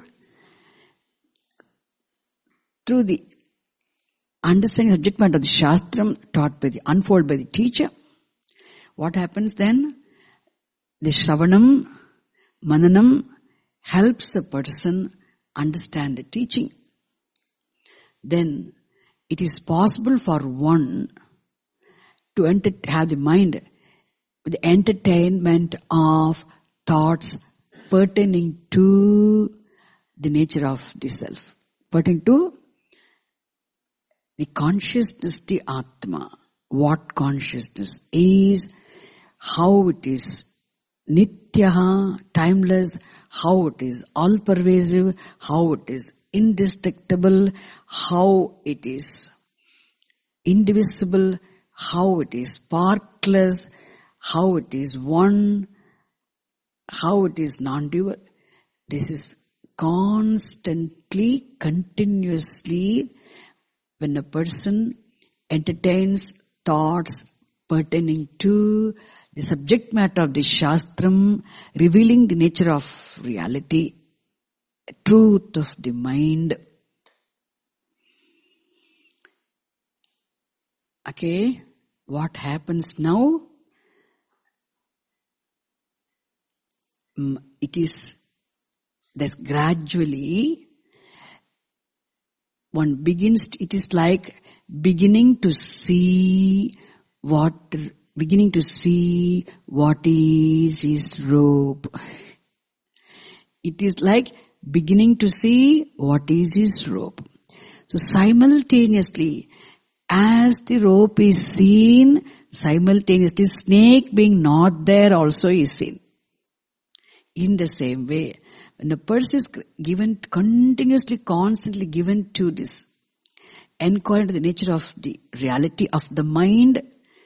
through the understanding the subject matter of the Shastram taught by the unfolded by the teacher, what happens then? The Shravanam, Mananam helps a person understand the teaching. Then it is possible for one to have the mind with the entertainment of thoughts pertaining to the nature of the self, pertaining to the consciousness, the Atma. What consciousness is, how it is nityaha, timeless, how it is all-pervasive, how it is indestructible, how it is indivisible, how it is partless, how it is one, how it is non-dual. This is constantly, continuously, when a person entertains thoughts pertaining to the subject matter of the Shastram, revealing the nature of reality, truth of the mind. Okay, what happens now? It is that gradually one begins, it is like beginning to see what is his robe. It is like beginning to see what is his robe. So simultaneously, as the rope is seen, simultaneously snake being not there also is seen. In the same way, when a person is given, continuously, constantly given to this inquiry into the nature of the reality of the mind,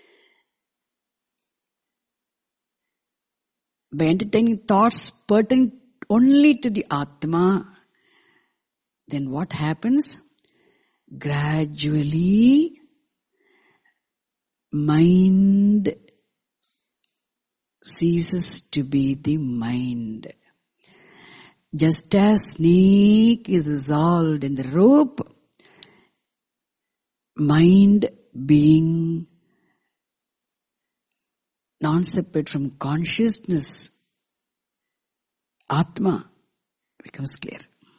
by entertaining thoughts pertaining only to the Atma, then what happens? Gradually, mind ceases to be the mind. Just as snake is dissolved in the rope, mind being non-separate from consciousness, Atma, becomes clear.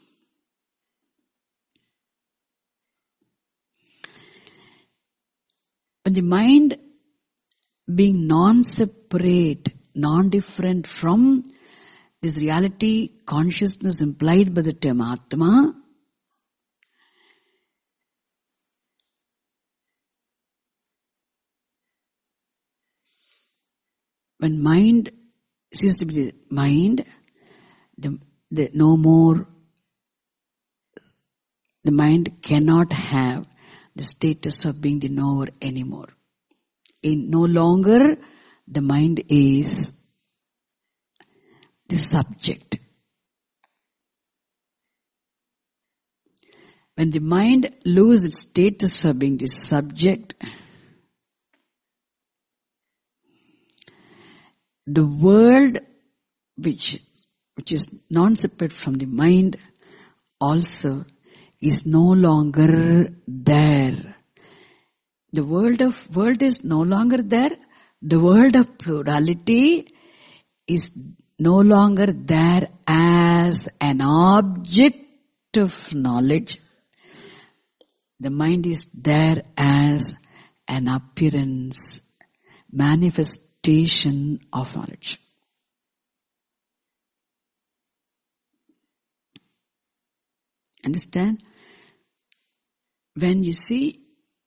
When the mind being non-separate, non-different from this reality, consciousness implied by the term Atma, when mind ceases to be the mind, no more, the mind cannot have the status of being the knower anymore. No longer the mind is the subject. When the mind loses its status of being the subject, the world which is non-separate from the mind also is no longer there. The world is no longer there. The world of plurality is no longer there as an object of knowledge. The mind is there as an appearance, manifestation of knowledge. Understand? When you see,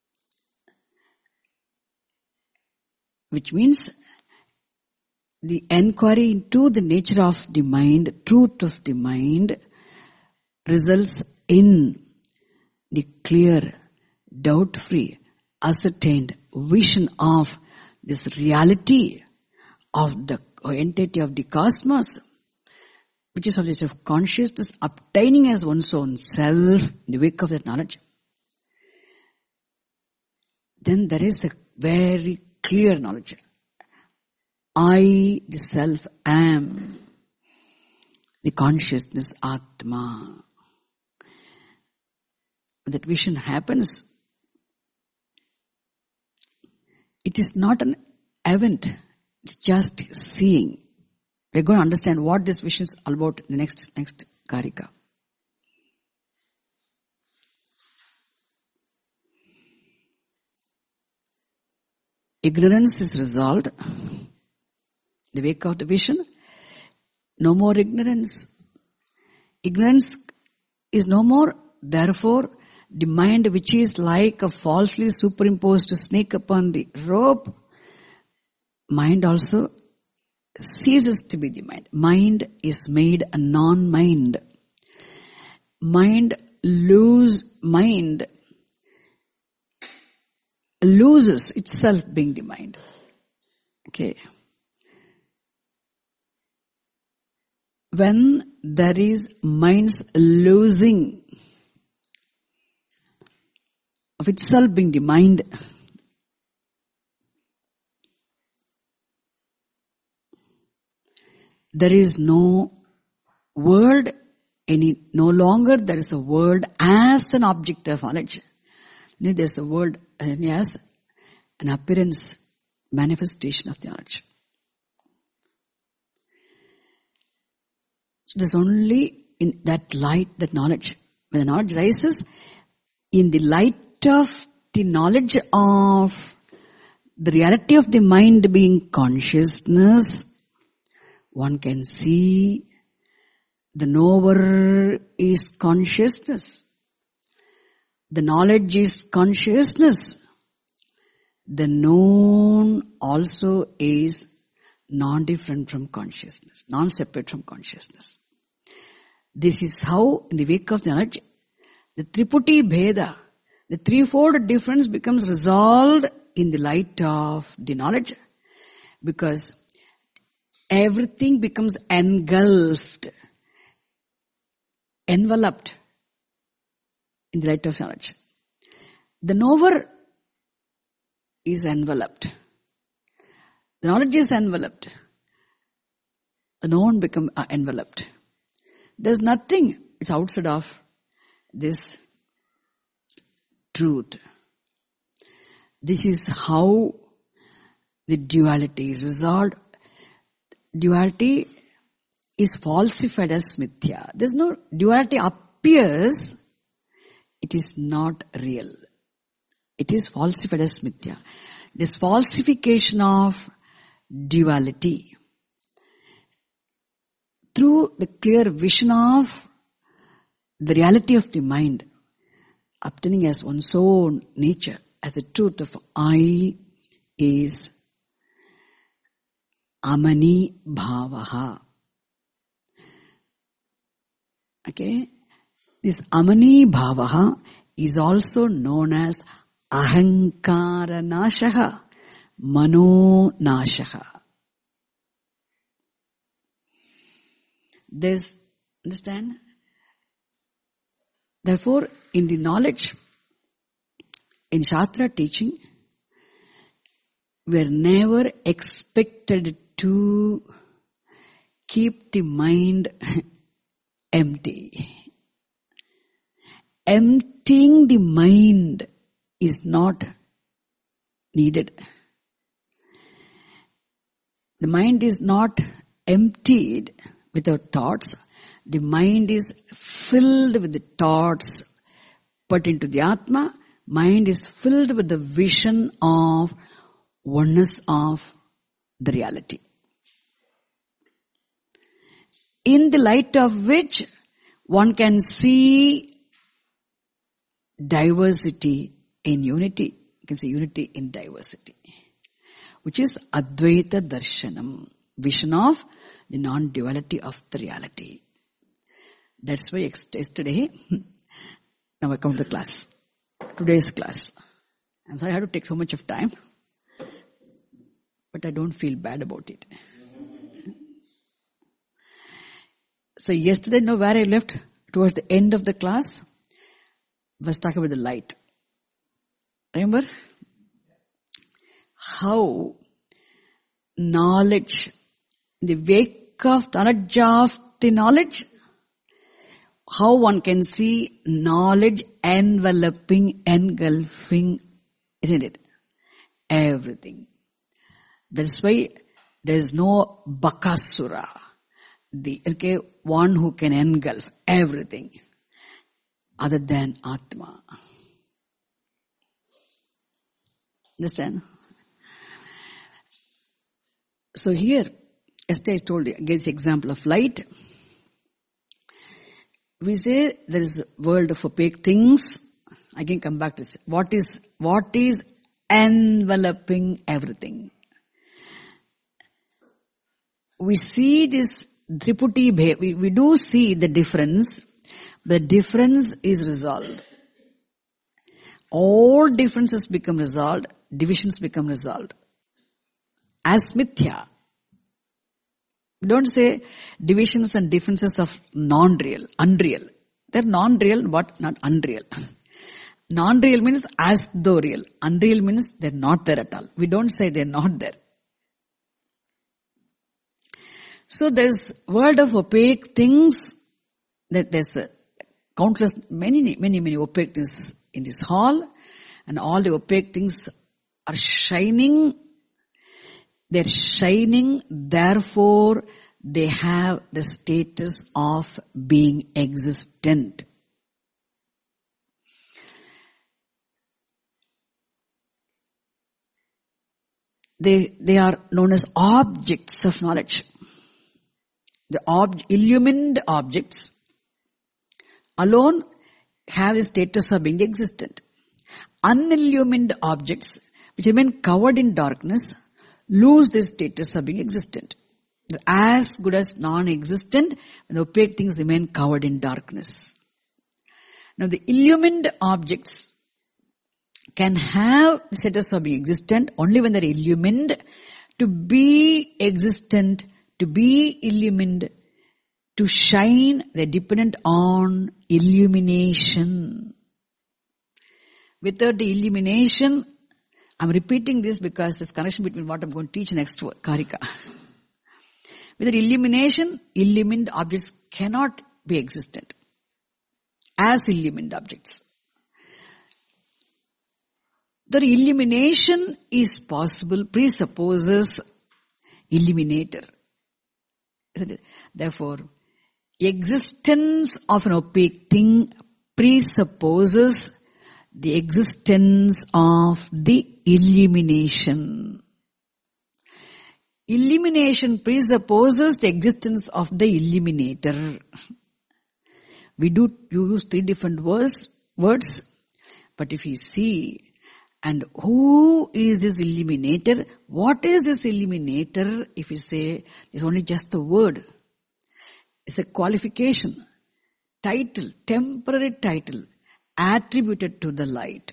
which means the enquiry into the nature of the mind, truth of the mind, results in the clear, doubt-free, ascertained vision of this reality of the entity of the cosmos, which is of the of consciousness obtaining as one's own self in the wake of that knowledge. Then there is a very clear knowledge. I, the self, am the consciousness Atma. When that vision happens, it is not an event. It's just seeing. We're going to understand what this vision is all about in the next Karika. Ignorance is resolved. The wake of the vision. No more ignorance. Ignorance is no more. Therefore, the mind which is like a falsely superimposed snake upon the rope, mind also ceases to be the mind. Mind is made a non-mind. Mind loses itself being the mind. Okay. When there is mind's losing of itself being the mind, there is no world no longer there is a world as an object of knowledge. There's a world as an appearance, manifestation of the knowledge. So there's only in that light, that knowledge. When the knowledge rises, in the light of the knowledge of the reality of the mind being consciousness, one can see the knower is consciousness. The knowledge is consciousness. The known also is non-different from consciousness, non-separate from consciousness. This is how, in the wake of the knowledge, the Triputi Bheda, the threefold difference becomes resolved in the light of the knowledge, because everything becomes engulfed, enveloped in the light of knowledge. The knower is enveloped. The knowledge is enveloped. The known become enveloped. There's nothing, it's outside of this truth. This is how the duality is resolved. Duality is falsified as mithya. There's no duality appears, it is not real. It is falsified as mithya. This falsification of duality through the clear vision of the reality of the mind, obtaining as one's own nature, as a truth of I is Amani Bhavaha. Okay? This Amani Bhavaha is also known as Ahankara Nashaha, Mano Nashaha. This, understand? Therefore, in the knowledge, in Shastra teaching, we are never expected to keep the mind empty. Emptying the mind is not needed. The mind is not emptied without thoughts. The mind is filled with the thoughts put into the Atma. Mind is filled with the vision of oneness of the reality, in the light of which one can see diversity in unity. You can see unity in diversity, which is Advaita Darshanam, vision of the non-duality of the reality. That's why yesterday, now I come to the class, today's class. And so I had to take so much of time, but I don't feel bad about it. So yesterday, know where I left? Towards the end of the class, I was talking about the light. Remember? How knowledge, the wake of the knowledge, how one can see knowledge enveloping, engulfing, isn't it? Everything. That's why there is no Bakasura, one who can engulf everything other than Atma. Understand? So here, yesterday I told you, against the example of light. We say there is a world of opaque things. I can come back to this. What is enveloping everything? We see this Triputi Bhe. We do see the difference. The difference is resolved. All differences become resolved. Divisions become resolved. As mithya. Don't say divisions and differences of non-real, unreal. They're non-real but not unreal. Non-real means as though real. Unreal means they're not there at all. We don't say they're not there. So there's world of opaque things. That there's countless, many opaque things in this hall, and all the opaque things are shining. They're shining, therefore they have the status of being existent. They are known as objects of knowledge. The illumined objects alone have the status of being existent. Unillumined objects, which remain covered in darkness, lose their status of being existent. They're as good as non-existent when the opaque things remain covered in darkness. Now the illumined objects can have the status of being existent only when they're illumined. To be existent, to be illumined, to shine, they're dependent on illumination. Without the illumination, I'm repeating this because there's connection between what I'm going to teach next Karika. Without illumination, illumined objects cannot be existent as illumined objects. The illumination is possible, presupposes illuminator. Isn't it? Therefore, existence of an opaque thing presupposes the existence of the illumination. Illumination presupposes the existence of the illuminator. You use three different words, but if you see, and who is this illuminator? What is this illuminator? If you say, it's only just the word. It's a qualification, title, temporary title, attributed to the light.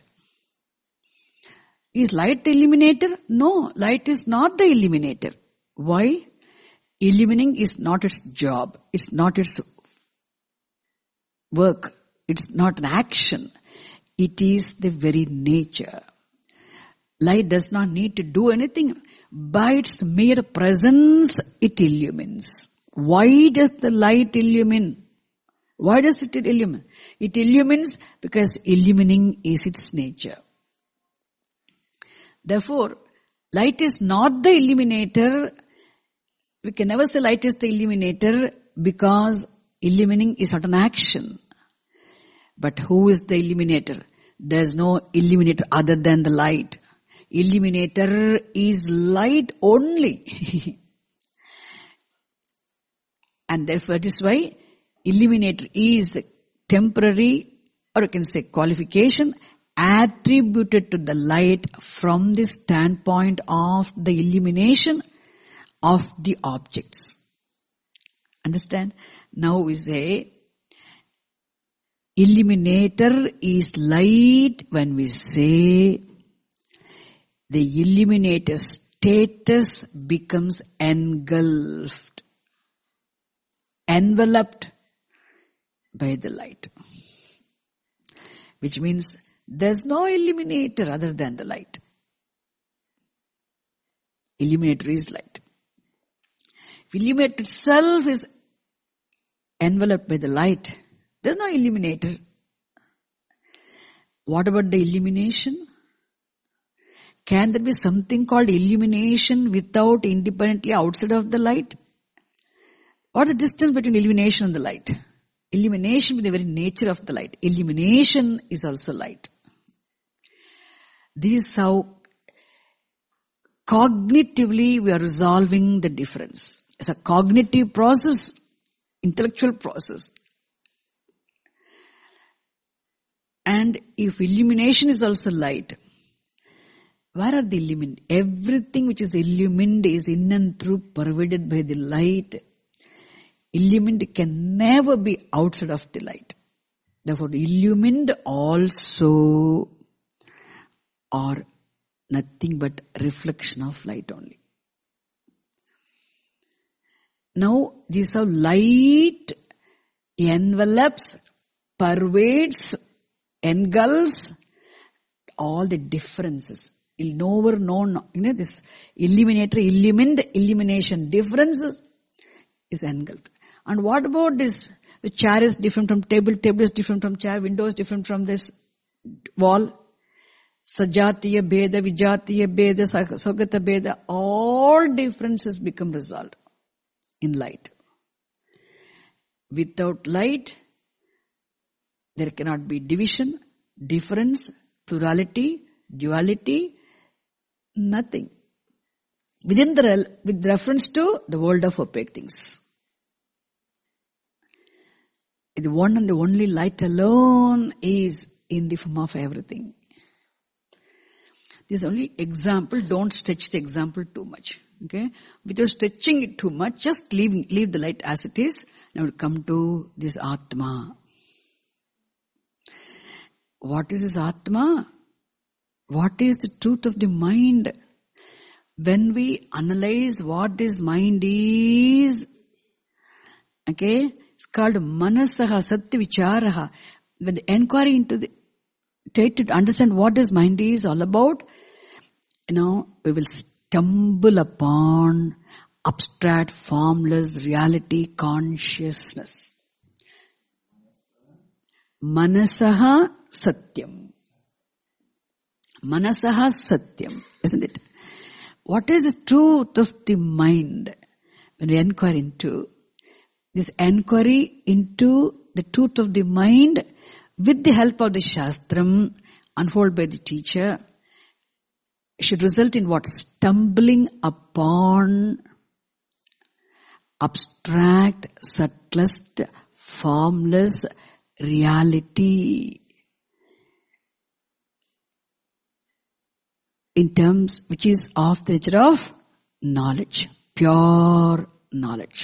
Is light the illuminator? No, light is not the illuminator. Why? Illumining is not its job. It's not its work. It's not an action. It is the very nature. Light does not need to do anything. By its mere presence, it illumines. Why does the light illumine? Why does it illumine? It illumines because illumining is its nature. Therefore, light is not the illuminator. We can never say light is the illuminator because illumining is not an action. But who is the illuminator? There is no illuminator other than the light. Illuminator is light only. And therefore it is why illuminator is temporary, or you can say qualification, attributed to the light from the standpoint of the illumination of the objects. Understand? Now we say illuminator is light when we say the illuminator's status becomes engulfed, enveloped by the light. Which means there's no illuminator other than the light. Illuminator is light. If illuminator itself is enveloped by the light, there's no illuminator. What about the illumination? Can there be something called illumination without independently outside of the light? What is the distance between illumination and the light? Illumination is the very nature of the light. Illumination is also light. This is how cognitively we are resolving the difference. It's a cognitive process, intellectual process. And if illumination is also light, where are the illumined? Everything which is illumined is in and through pervaded by the light. Illumined can never be outside of the light. Therefore, illumined also are nothing but reflection of light only. Now, this is how light envelops, pervades, engulfs all the differences. Nowhere known, this illuminator, illumined, illumination differences is engulfed. And what about this? The chair is different from table, table is different from chair, window is different from this wall. Sajatiya Bheda, Vijatiya Bheda, Sogata Bheda, all differences become resolved in light. Without light, there cannot be division, difference, plurality, duality, nothing. With reference to the world of opaque things. The one and the only light alone is in the form of everything. This is only example. Don't stretch the example too much. Okay? Without stretching it too much, just leave the light as it is. Now we'll come to this Atma. What is this Atma? What is the truth of the mind? When we analyze what this mind is, okay, it's called Manasaha Satya Vicharaha. When the inquiry into try to understand what this mind is all about, we will stumble upon abstract, formless reality, consciousness. Manasaha Satyam. Manasaha Satyam, isn't it? What is the truth of the mind? When we inquire into this inquiry into the truth of the mind with the help of the Shastram unfolded by the teacher should result in what? Stumbling upon abstract, subtlest, formless reality in terms which is of the nature of knowledge, pure knowledge.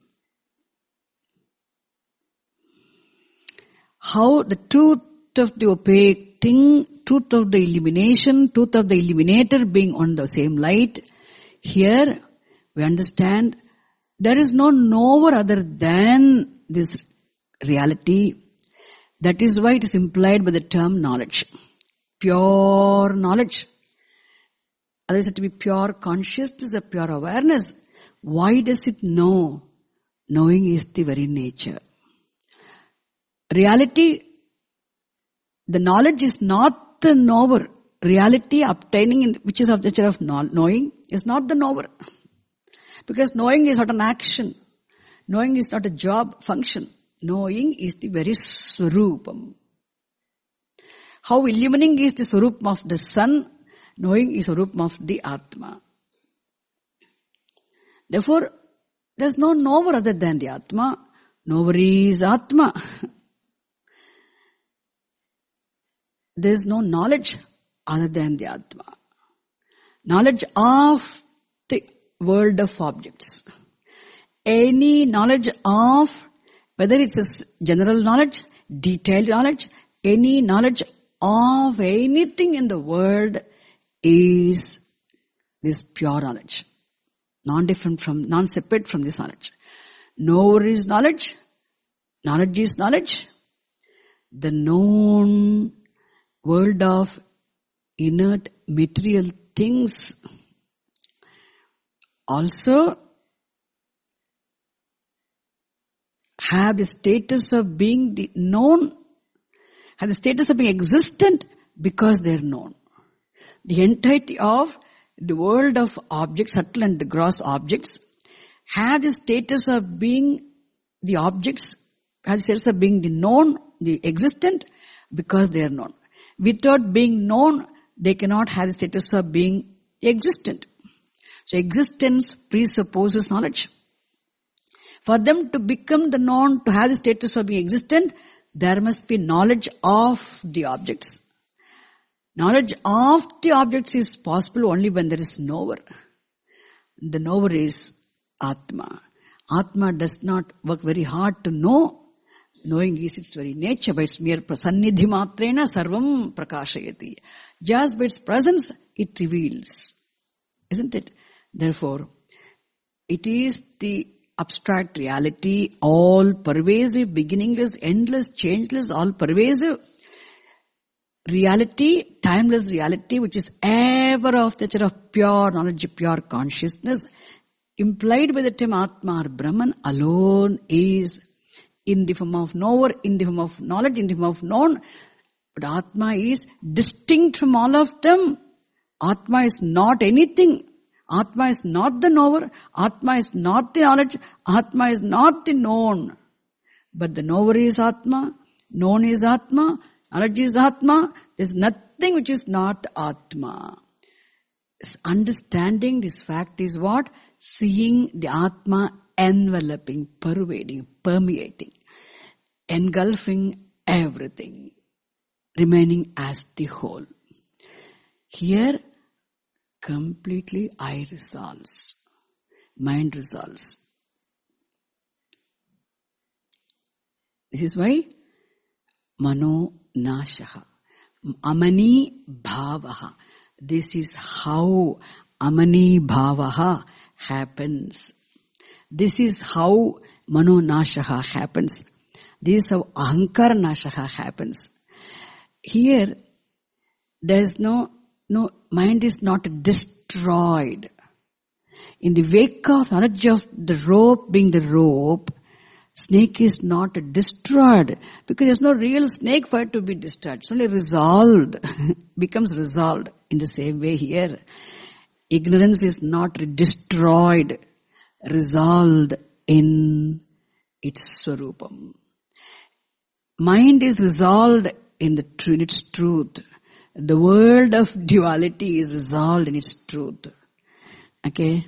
How the truth of the opaque thing, truth of the illumination, truth of the illuminator being on the same light. Here we understand there is no knower other than this reality. That is why it is implied by the term knowledge. Pure knowledge. Otherwise it has to be pure consciousness or pure awareness. Why does it know? Knowing is the very nature. Reality, the knowledge is not the knower. Reality obtaining, which is of the nature of knowing, is not the knower. Because knowing is not an action. Knowing is not a job function. Knowing is the very Swarupam. How illumining is the Swarupam of the sun, knowing is Swarupam of the Atma. Therefore, there is no knower other than the Atma. Knower is Atma. There is no knowledge other than the Atma. Knowledge of the world of objects. Any knowledge of, whether it's a general knowledge, detailed knowledge, any knowledge of anything in the world is this pure knowledge. Non-separate from this knowledge. Knower is knowledge. Knowledge is knowledge. The known world of inert material things also have the status of being the known, have the status of being existent because they are known. The entirety of the world of objects, subtle and gross objects, have the status of being the objects, have the status of being the known, the existent, because they are known. Without being known, they cannot have the status of being existent. So existence presupposes knowledge. For them to become the known, to have the status of being existent, there must be knowledge of the objects. Knowledge of the objects is possible only when there is knower. The knower is Atma. Atma does not work very hard to know. Knowing is its very nature. By its mere prasannidhi matrena sarvam prakashayati. Just by its presence, it reveals. Isn't it? Therefore, it is the abstract reality, all pervasive, beginningless, endless, changeless, all pervasive reality, timeless reality, which is ever of the nature of pure knowledge, pure consciousness, implied by the term Atma or Brahman alone is in the form of knower, in the form of knowledge, in the form of known. But Atma is distinct from all of them. Atma is not anything. Atma is not the knower. Atma is not the knowledge. Atma is not the known. But the knower is Atma. Known is Atma. Knowledge is Atma. There is nothing which is not Atma. Understanding this fact is what? Seeing the Atma enveloping, pervading, permeating, engulfing everything, remaining as the whole. Here, completely I resolves, mind resolves. This is why Mano Nashaha, Amani Bhavaha. This is how Amani Bhavaha happens. This is how Mano Nashaha happens. This is how Ahankara Nashaha happens. Here, there is no mind is not destroyed. In the wake of knowledge of the rope being the rope, snake is not destroyed because there's no real snake for it to be destroyed. It's only resolved, becomes resolved. In the same way here, ignorance is not destroyed, resolved in its Swarupam. Mind is resolved in its truth. The world of duality is resolved in its truth. Okay?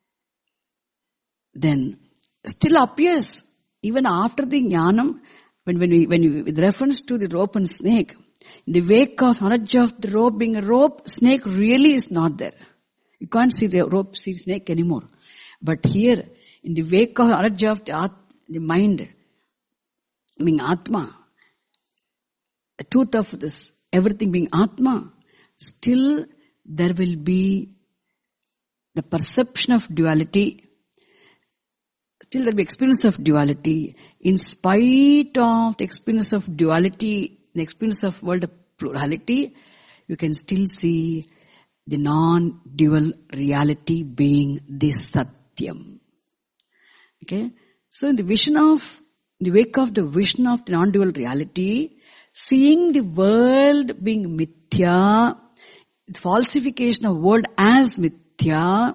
Then, still appears, even after the jnanam, when we, with reference to the rope and snake, in the wake of knowledge of the rope being a rope, snake really is not there. You can't see the rope, see snake anymore. But here, in the wake of knowledge of the mind, being Atma, the truth of this, everything being Atma, still there will be the perception of duality, Still there will be experience of duality. In spite of the experience of duality, the experience of world of plurality, you can still see the non-dual reality being the Satyam. Okay? So in the wake of the vision of the non-dual reality, seeing the world being mithya, its falsification of world as mithya,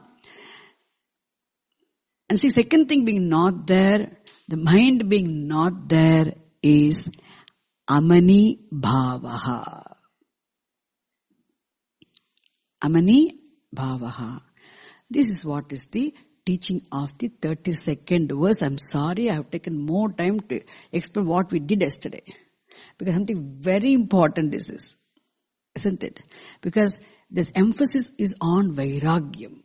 and see second thing being not there, the mind being not there is Amani Bhavaha. Amani Bhavaha. This is what is the teaching of the 32nd verse. I'm sorry I have taken more time to explain what we did yesterday. Because something very important this is. Isn't it? Because this emphasis is on Vairagyam.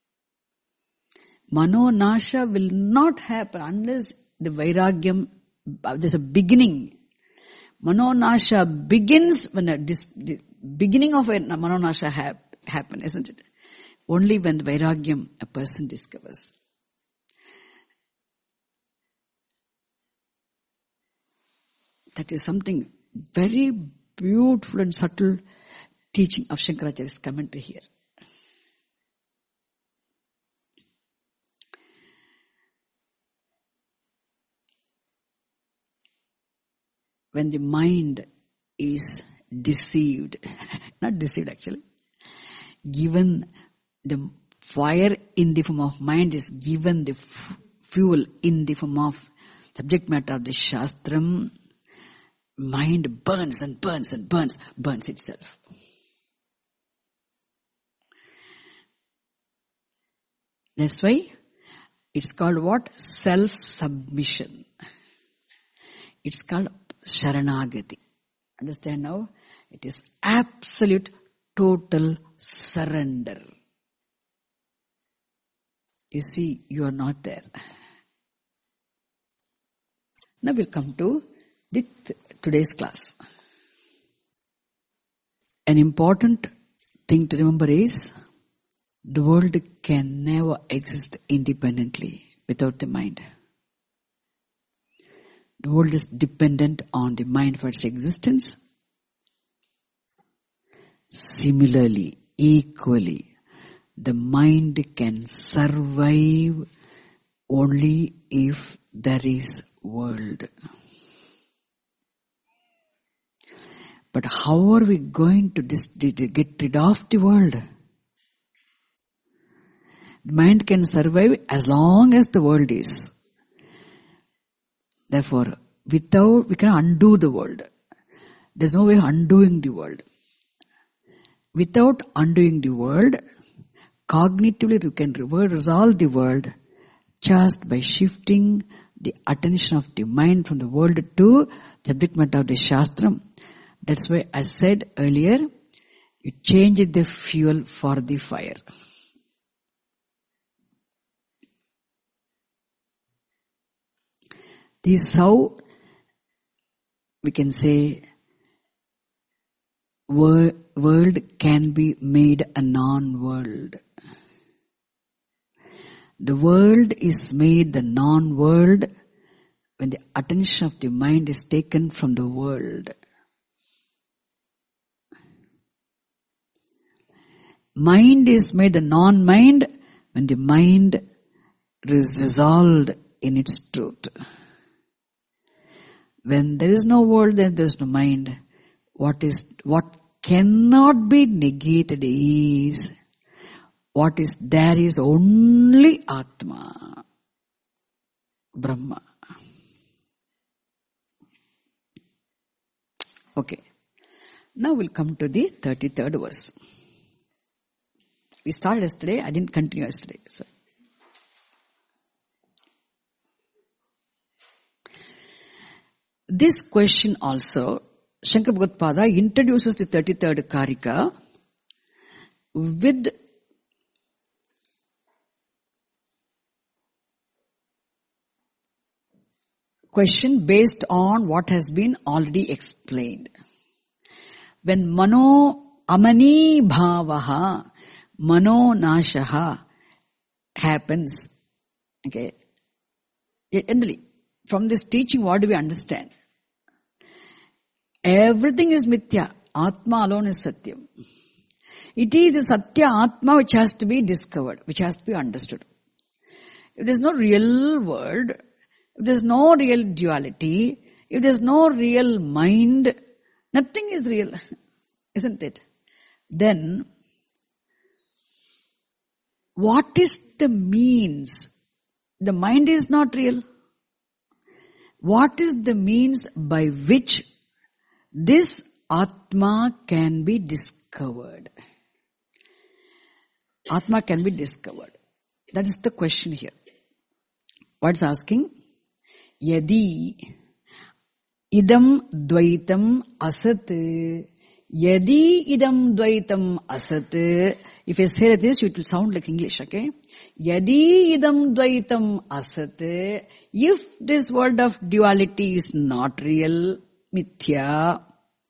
Mano Nasha will not happen unless the Vairagyam, there's a beginning. Mano Nasha begins when the beginning of a Mano Nasha happen, isn't it? Only when Vairagyam a person discovers. That is something very beautiful and subtle teaching of Shankaracharya's commentary here. When the mind is deceived, not deceived actually, given the fire in the form of mind is given the fuel in the form of subject matter of the Shastram, mind burns and burns and burns itself. That's why it's called what? Self-submission. It's called Sharanagati. Understand now? It is absolute, total surrender. You see, you are not there. Now we'll come to today's class. An important thing to remember is the world can never exist independently without the mind. The world is dependent on the mind for its existence. Similarly, equally, the mind can survive only if there is world. But how are we going to get rid of the world? The mind can survive as long as the world is. Therefore, we cannot undo the world. There's no way of undoing the world. Without undoing the world, cognitively you can resolve the world just by shifting the attention of the mind from the world to the subject matter of the Shastram. That's why I said earlier, you change the fuel for the fire. This is how we can say world can be made a non-world. The world is made the non-world when the attention of the mind is taken from the world. Mind is made the non-mind when the mind is resolved in its truth. When there is no world, then there is no mind. What cannot be negated is what is there is only Atma, Brahma. Okay. Now we'll come to the 33rd verse. We started yesterday. I didn't continue yesterday. So. This question also, Shankara Bhagavad introduces the 33rd Karika with question based on what has been already explained. When Mano Amani Bhavaha, Mano Nashaha happens, okay, Generally, from this teaching, what do we understand? Everything is mithya. Atma alone is satyam. It is a satya atma which has to be discovered, which has to be understood. If there is no real world, if there is no real duality, if there is no real mind, nothing is real, isn't it? Then, what is the means? The mind is not real. What is the means by which this Atma can be discovered? Atma can be discovered. That is the question here. What's asking? Yadi idam dvaitam asat. Yadi idam dvaitam asat. If I say this, it will sound like English, okay? Yadi idam dvaitam asat. If this world of duality is not real, mithya,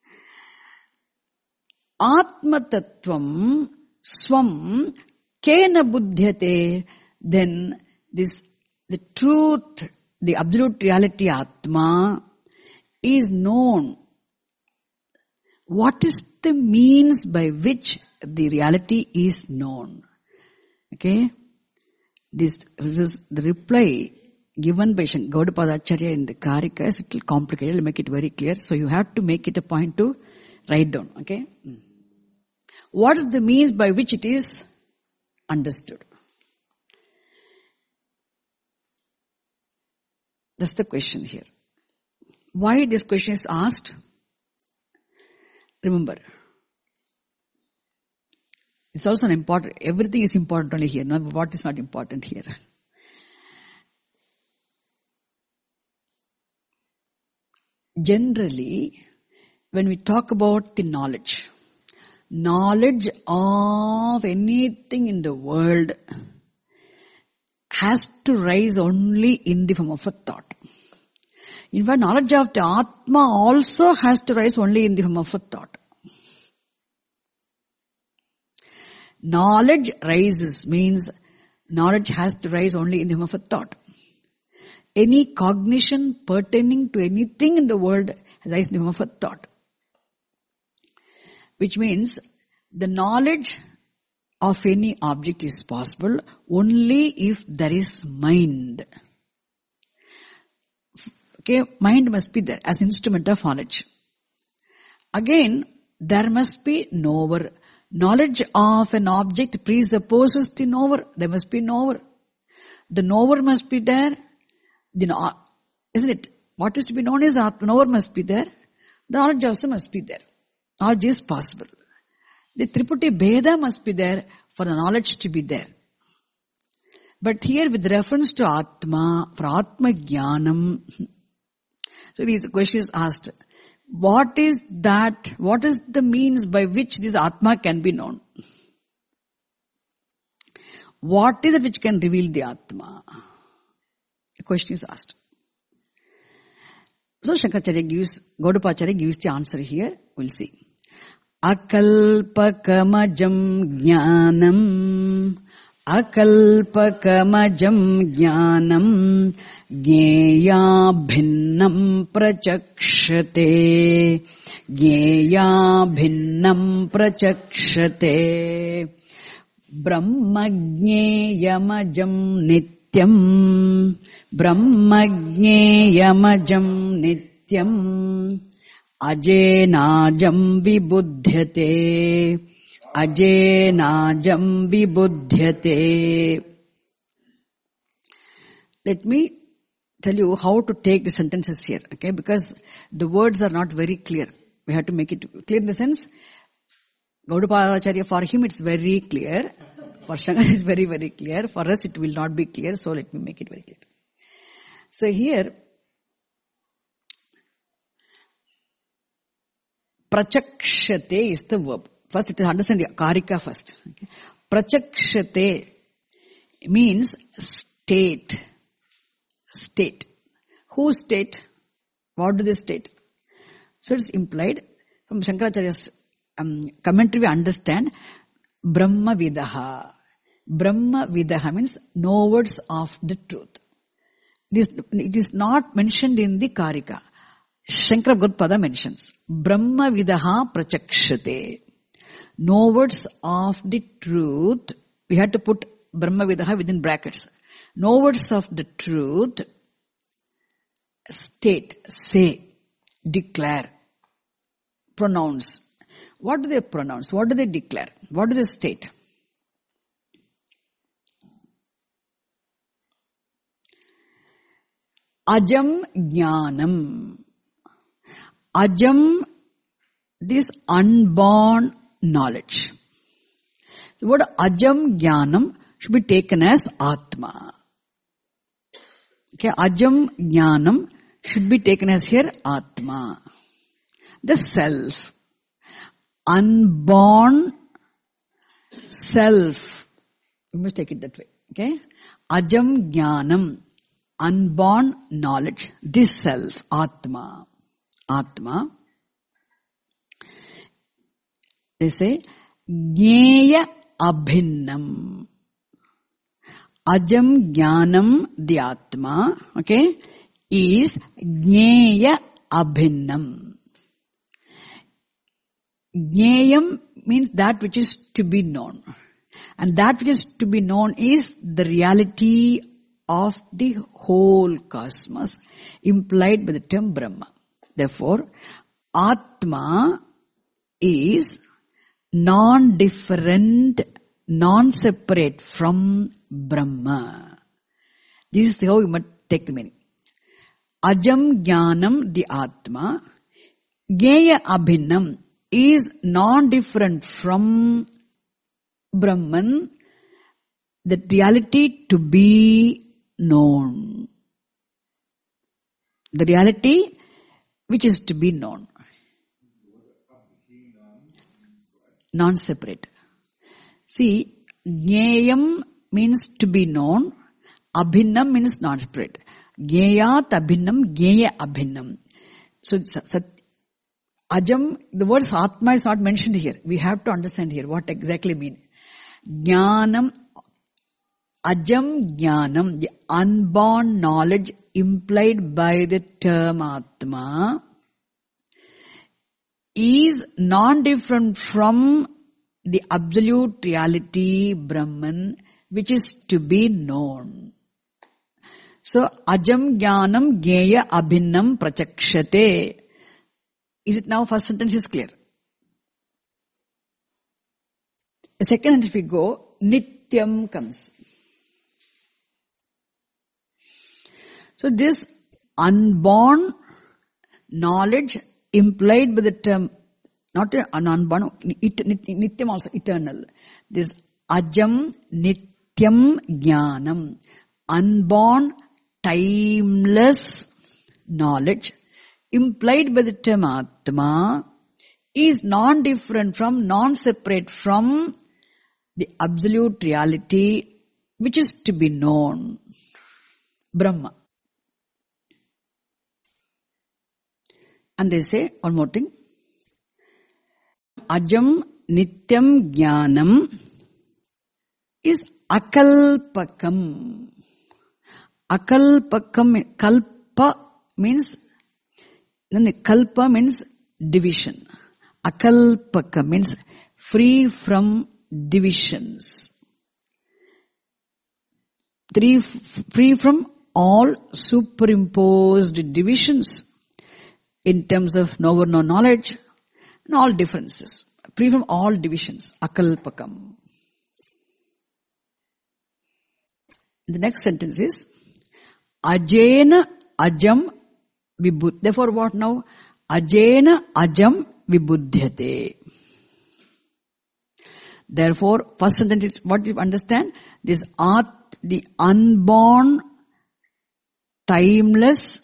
atma tattvam swam kena buddhyate, then the truth, the absolute reality Atma is known. What is the means by which the reality is known? Okay? This is the reply given by Gaudapada Acharya in the Karika is a little complicated. I'll make it very clear. So you have to make it a point to write down. Okay? What is the means by which it is understood? That's the question here. Why this question is asked? Remember, it's also an important, everything is important only here, not what is not important here. Generally, when we talk about the knowledge of anything in the world has to rise only in the form of a thought. In fact, knowledge of the Atma also has to rise only in the form of a thought. Knowledge rises means knowledge has to rise only in the form of a thought. Any cognition pertaining to anything in the world rises in the form of a thought. Which means the knowledge of any object is possible only if there is mind. Okay, mind must be there as instrument of knowledge. Again, there must be knower. Knowledge of an object presupposes the knower. There must be knower. The knower must be there. Isn't it? What is to be known is knower must be there. The knowledge also must be there. Knowledge is possible. The Triputi Bheda must be there for the knowledge to be there. But here with reference to Atma, for Atma Jnanam, so this question is asked, what is that, what is the means by which this Atma can be known? What is it which can reveal the Atma? The question is asked. So Shankaracharya Gaudapada gives the answer here. We'll see. Akalpakamajam jnanam, akalpakamajam jnanam, jnaya bhinnam prachakshate, jnaya bhinnam prachakshate, brahmajneyamajam nityam, brahmajneyamajam nityam, Ajenajam vibudhyate, ajenajam vibudhyate. Let me tell you how to take the sentences here, okay? Because the words are not very clear. We have to make it clear in the sense, Gaudapada Acharya, for him it's very clear. For Shankara it's very, very clear. For us it will not be clear, so let me make it very clear. So here, Prachakshate is the verb. First, it is understand the Karika first. Okay. Prachakshate means state. State. Whose state? What do they state? So it's implied from Shankaracharya's commentary. We understand Brahma Vidaha. Brahma Vidaha means knowers of the truth. It is not mentioned in the Karika. Shankara Bhagavad mentions, Brahma vidaha prachakshate. Knowers of the truth, we had to put Brahma vidaha within brackets. Knowers of the truth, state, say, declare, pronounce. What do they pronounce? What do they declare? What do they state? Ajam Jnanam. Ajam, this unborn knowledge. So what Ajam Jnanam should be taken as Atma. Okay, Ajam Jnanam should be taken as here Atma. The self. Unborn self. You must take it that way. Okay? Ajam Jnanam. Unborn knowledge. This self. Atma. Atma. They say, Jnaya Abhinnam. Ajam Jnanam, the Atma, okay, is Jnaya Abhinnam. Jnayam means that which is to be known. And that which is to be known is the reality of the whole cosmos implied by the term Brahma. Therefore, Atma is non-different, non-separate from Brahma. This is how you must take the meaning. Ajam Jnanam, the Atma, Jnaya Abhinnam is non-different from Brahman, the reality to be known. The reality which is to be known. Non-separate. See, Jnayam means to be known. Abhinnam means non-separate. Jnayat Abhinnam, Jnaya Abhinnam. So, Ajam, the word Atma is not mentioned here. We have to understand here what exactly mean. Jnanam, Ajam Jnanam, the unborn knowledge implied by the term Atma, is non-different from the absolute reality Brahman which is to be known. So, Ajam Jnanam Jnaya Abhinnam Prachakshate. Is it now first sentence is clear? The second, if we go, Nityam comes. So this unborn knowledge implied by the term, not an unborn, Nityam also eternal. This Ajam Nityam Jnanam, unborn, timeless knowledge implied by the term Atma is non-different from, non-separate from the absolute reality which is to be known, Brahma. And they say one more thing. Ajam Nityam Jnanam is Akalpakam. Akalpakam, Kalpa means, Kalpa means division. Akalpaka means free from divisions. Free from all superimposed divisions in terms of knower no knowledge and all differences. Free from all divisions. Akalpakam. The next sentence is Ajena Ajam Vibhuddhyate. Therefore what now? Ajena Ajam Vibhuddhyate. Therefore, first sentence is what you understand? This the unborn, timeless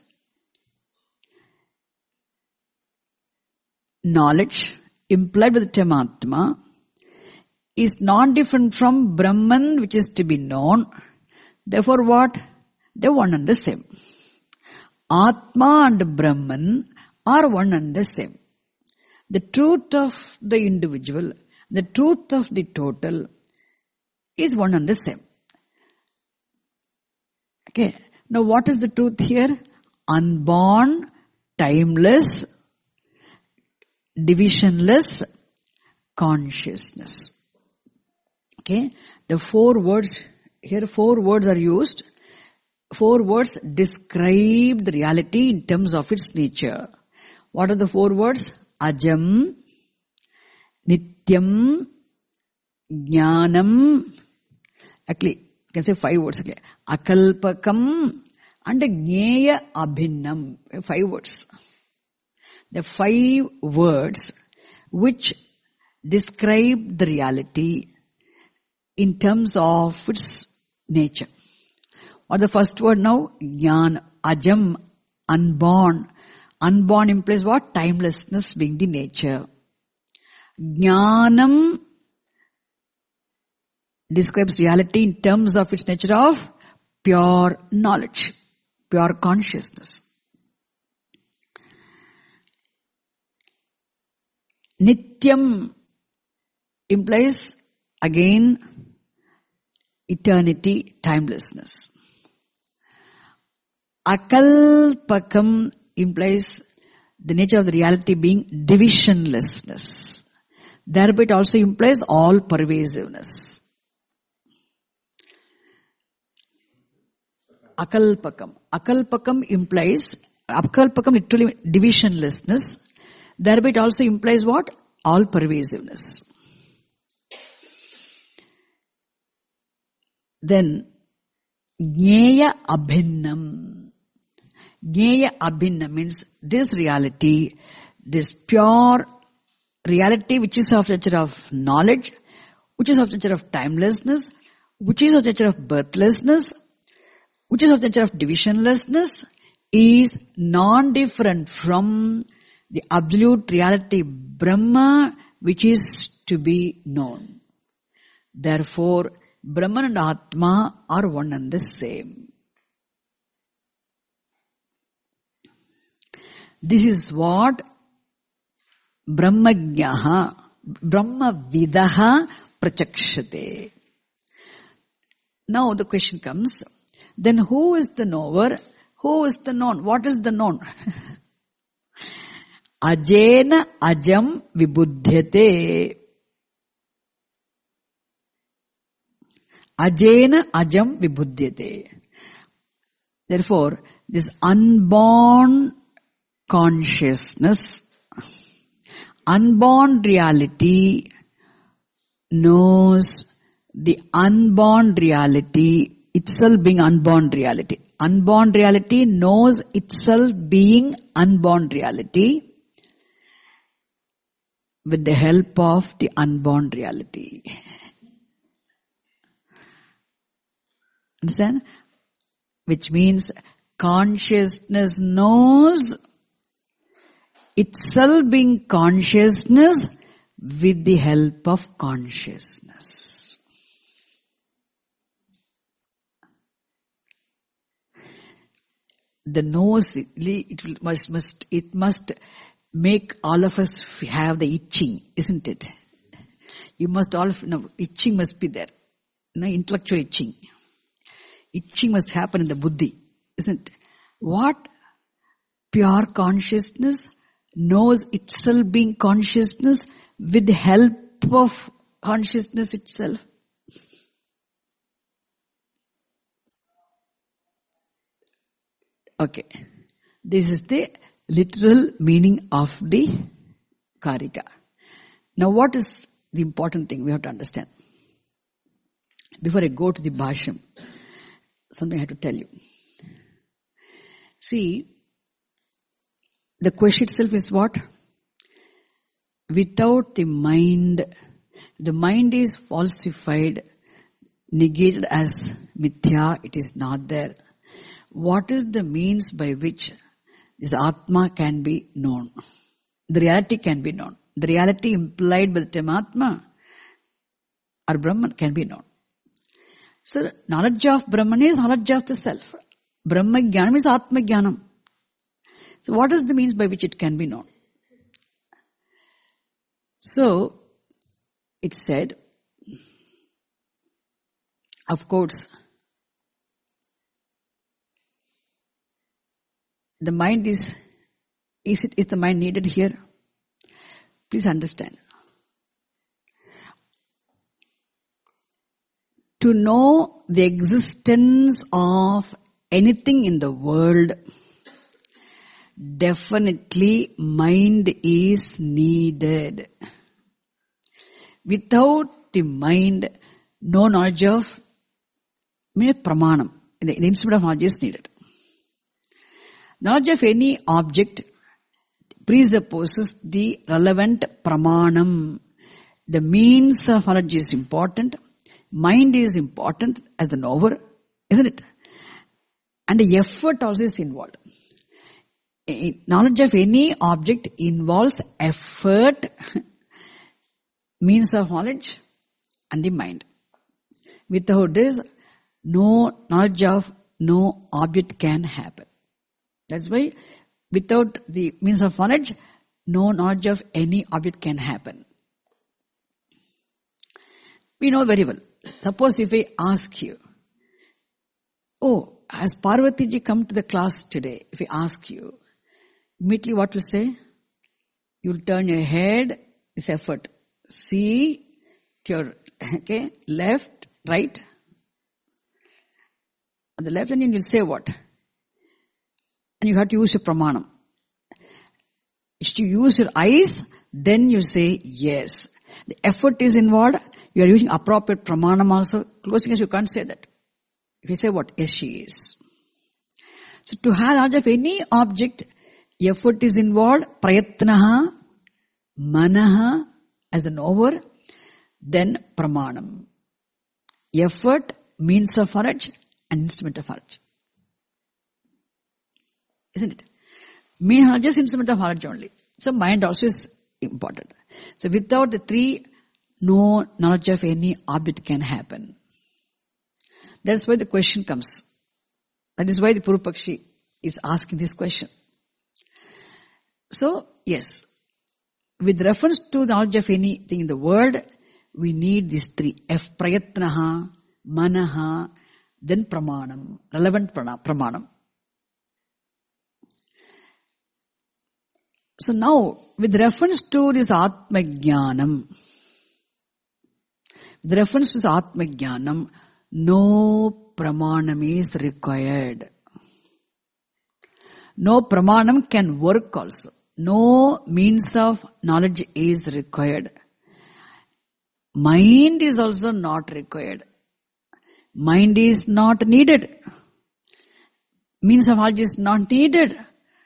knowledge implied by the term Atma is non-different from Brahman which is to be known. Therefore what? They are one and the same. Atma and Brahman are one and the same. The truth of the individual, the truth of the total is one and the same. Okay. Now what is the truth here? Unborn, timeless, divisionless consciousness. Okay? The 4 words, here 4 words are used. 4 words describe the reality in terms of its nature. What are the 4 words? Ajam, Nityam, Jnanam. Actually, you can say 5 words. Okay. Akalpakam and Jnaya Abhinnam. 5 words. The 5 words which describe the reality in terms of its nature. What the first word now? Jnana. Ajam, unborn. Unborn implies what? Timelessness being the nature. Jnanam describes reality in terms of its nature of pure knowledge, pure consciousness. Nityam implies again eternity, timelessness. Akalpakam implies the nature of the reality being divisionlessness. Thereby it also implies all pervasiveness. Akalpakam. Akalpakam literally divisionlessness. Thereby it also implies what? All pervasiveness. Then, Jnaya Abhinnam. Jnaya Abhinnam means this reality, this pure reality which is of nature of knowledge, which is of nature of timelessness, which is of nature of birthlessness, which is of nature of divisionlessness, is non-different from the absolute reality Brahma which is to be known. Therefore, Brahman and Atma are one and the same. This is what Brahmajnaha, Brahmavidaha prachakshate. Now the question comes, then who is the knower? Who is the known? What is the known? Ajena ajam vibuddhyate. Ajena ajam vibuddhyate. Therefore, this unborn consciousness, unborn reality knows the unborn reality itself being unborn reality. Unborn reality knows itself being unborn reality with the help of the unborn reality. Understand? Which means consciousness knows itself being consciousness with the help of consciousness. The nose, it must make all of us have the itching, isn't it? You must all, itching must be there. Intellectual itching. Itching must happen in the buddhi, isn't it? What? Pure consciousness knows itself being consciousness with the help of consciousness itself. Okay. This is the literal meaning of the Karika. Now what is the important thing we have to understand? Before I go to the Bhashyam, something I have to tell you. See, the question itself is what? Without the mind is falsified, negated as mithya, it is not there. What is the means by which this Atma can be known? The reality can be known. The reality implied by the term Atma or Brahman can be known. So, knowledge of Brahman is knowledge of the self. Brahma Jnanam is Atma Jnanam. So, what is the means by which it can be known? So, it said, of course, the mind is the mind needed here? Please understand. To know the existence of anything in the world, definitely mind is needed. Without the mind, no knowledge of pramanam. The instrument of knowledge is needed. Knowledge of any object presupposes the relevant pramanam. The means of knowledge is important. Mind is important as the knower, isn't it? And the effort also is involved. Knowledge of any object involves effort, means of knowledge, and the mind. Without this, no knowledge of no object can happen. That's why without the means of knowledge, no knowledge of any object can happen. We know very well. Suppose if I ask you, oh, has Parvati ji come to the class today? If I ask you, immediately what will say? You'll turn your head, it's effort. See to your left, right. On the left hand you'll say what? And you have to use your pramanam. If you use your eyes, then you say yes. The effort is involved. You are using appropriate pramanam also. Closing eyes, you can't say that. If you say what? Yes, she is. So to have knowledge of any object, effort is involved. Prayatnaha, manaha, as the knower, then pramanam. Effort, means of knowledge, and instrument of knowledge. Isn't it? Mean knowledge is instrument of knowledge only. So mind also is important. So without the three, no knowledge of any object can happen. That's why the question comes. That is why the Purupakshi is asking this question. So, yes, with reference to knowledge of anything in the world, we need these three. Prayatnaha, manaha, then pramanam, relevant pramanam. So now, with reference to this Atmajnanam, no pramanam is required. No pramanam can work also. No means of knowledge is required. Mind is also not required. Mind is not needed. Means of knowledge is not needed.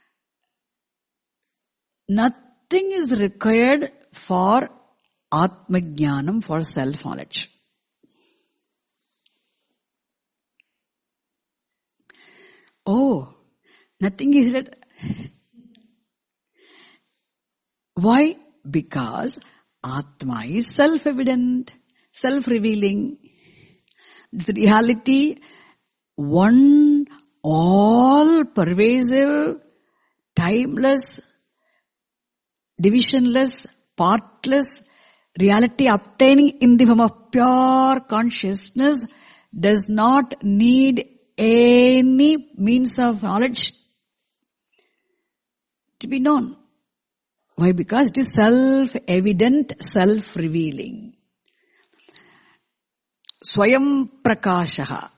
Nothing is required for Atmajnanam, for self-knowledge. Oh, nothing is required. Why? Because Atma is self-evident, self-revealing. The reality, one, all-pervasive, timeless, divisionless, partless, reality obtaining in the form of pure consciousness does not need any means of knowledge to be known. Why? Because it is self-evident, self-revealing. Swayam prakashaha.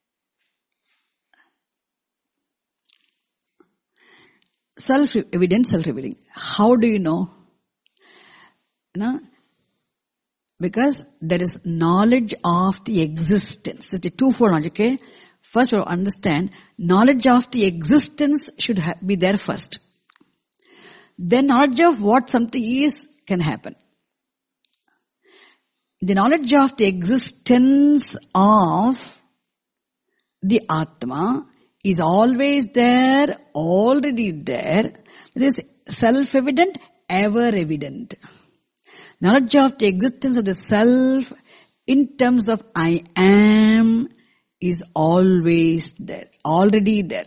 Self-evident, self-revealing. How do you know? No? Because there is knowledge of the existence. It's a twofold knowledge, okay? First you understand, knowledge of the existence should be there first. Then knowledge of what something is can happen. The knowledge of the existence of the Atma is always there, already there. It is self-evident, ever-evident. Knowledge of the existence of the self in terms of I am is always there, already there.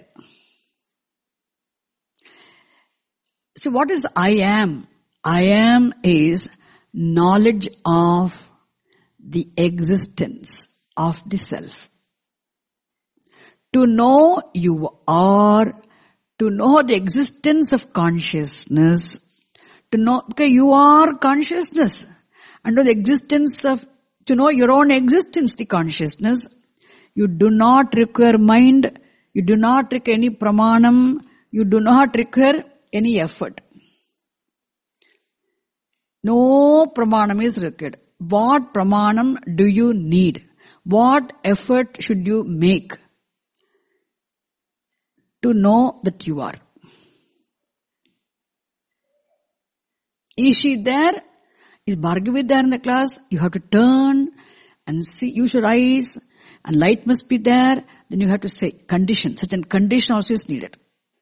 So what is I am? I am is knowledge of the existence of the self. To know you are, to know the existence of consciousness, to know, okay, you are consciousness, and know the existence of, to know your own existence, the consciousness, you do not require mind, you do not require any pramanam, you do not require any effort. No pramanam is required. What pramanam do you need? What effort should you make to know that you are? Is she there? Is Bhargavi there in the class? You have to turn and see, use your eyes, and light must be there. Then you have to say condition. Certain condition also is needed.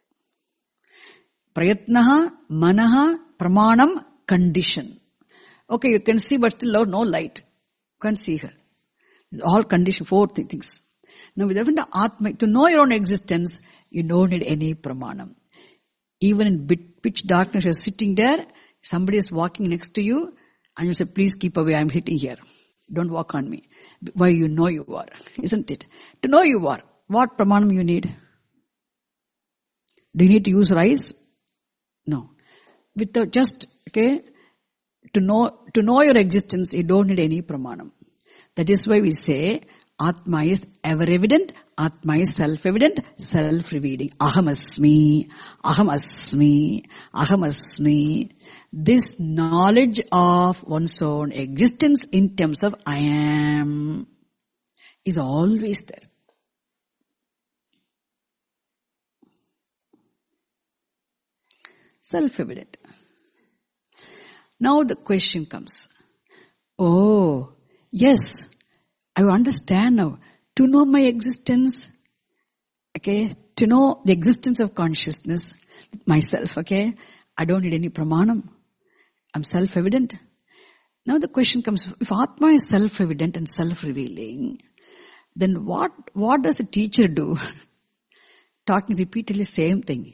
Prayatnaha, manaha, pramanam, condition. Okay, you can see, but still no light. You can't see her. It's all condition, four things. Now, with reference to Atma, to know your own existence, you don't need any pramanam. Even in pitch darkness, you're sitting there, somebody is walking next to you, and you say, please keep away, I'm sitting here. Don't walk on me. Why? You know you are, isn't it? To know you are, what pramanam you need? Do you need to use your eyes? No. Without just, okay, to know your existence, you don't need any pramanam. That is why we say, Atma is ever evident, Atma is self-evident, self-revealing. Aham asmi, aham asmi, aham asmi. This knowledge of one's own existence in terms of I am is always there. Self-evident. Now the question comes, oh, yes, I understand now. To know my existence, okay, to know the existence of consciousness, myself, okay, I don't need any pramanam. I'm self-evident. Now the question comes, if Atma is self-evident and self-revealing, then what does a teacher do? Talking repeatedly same thing.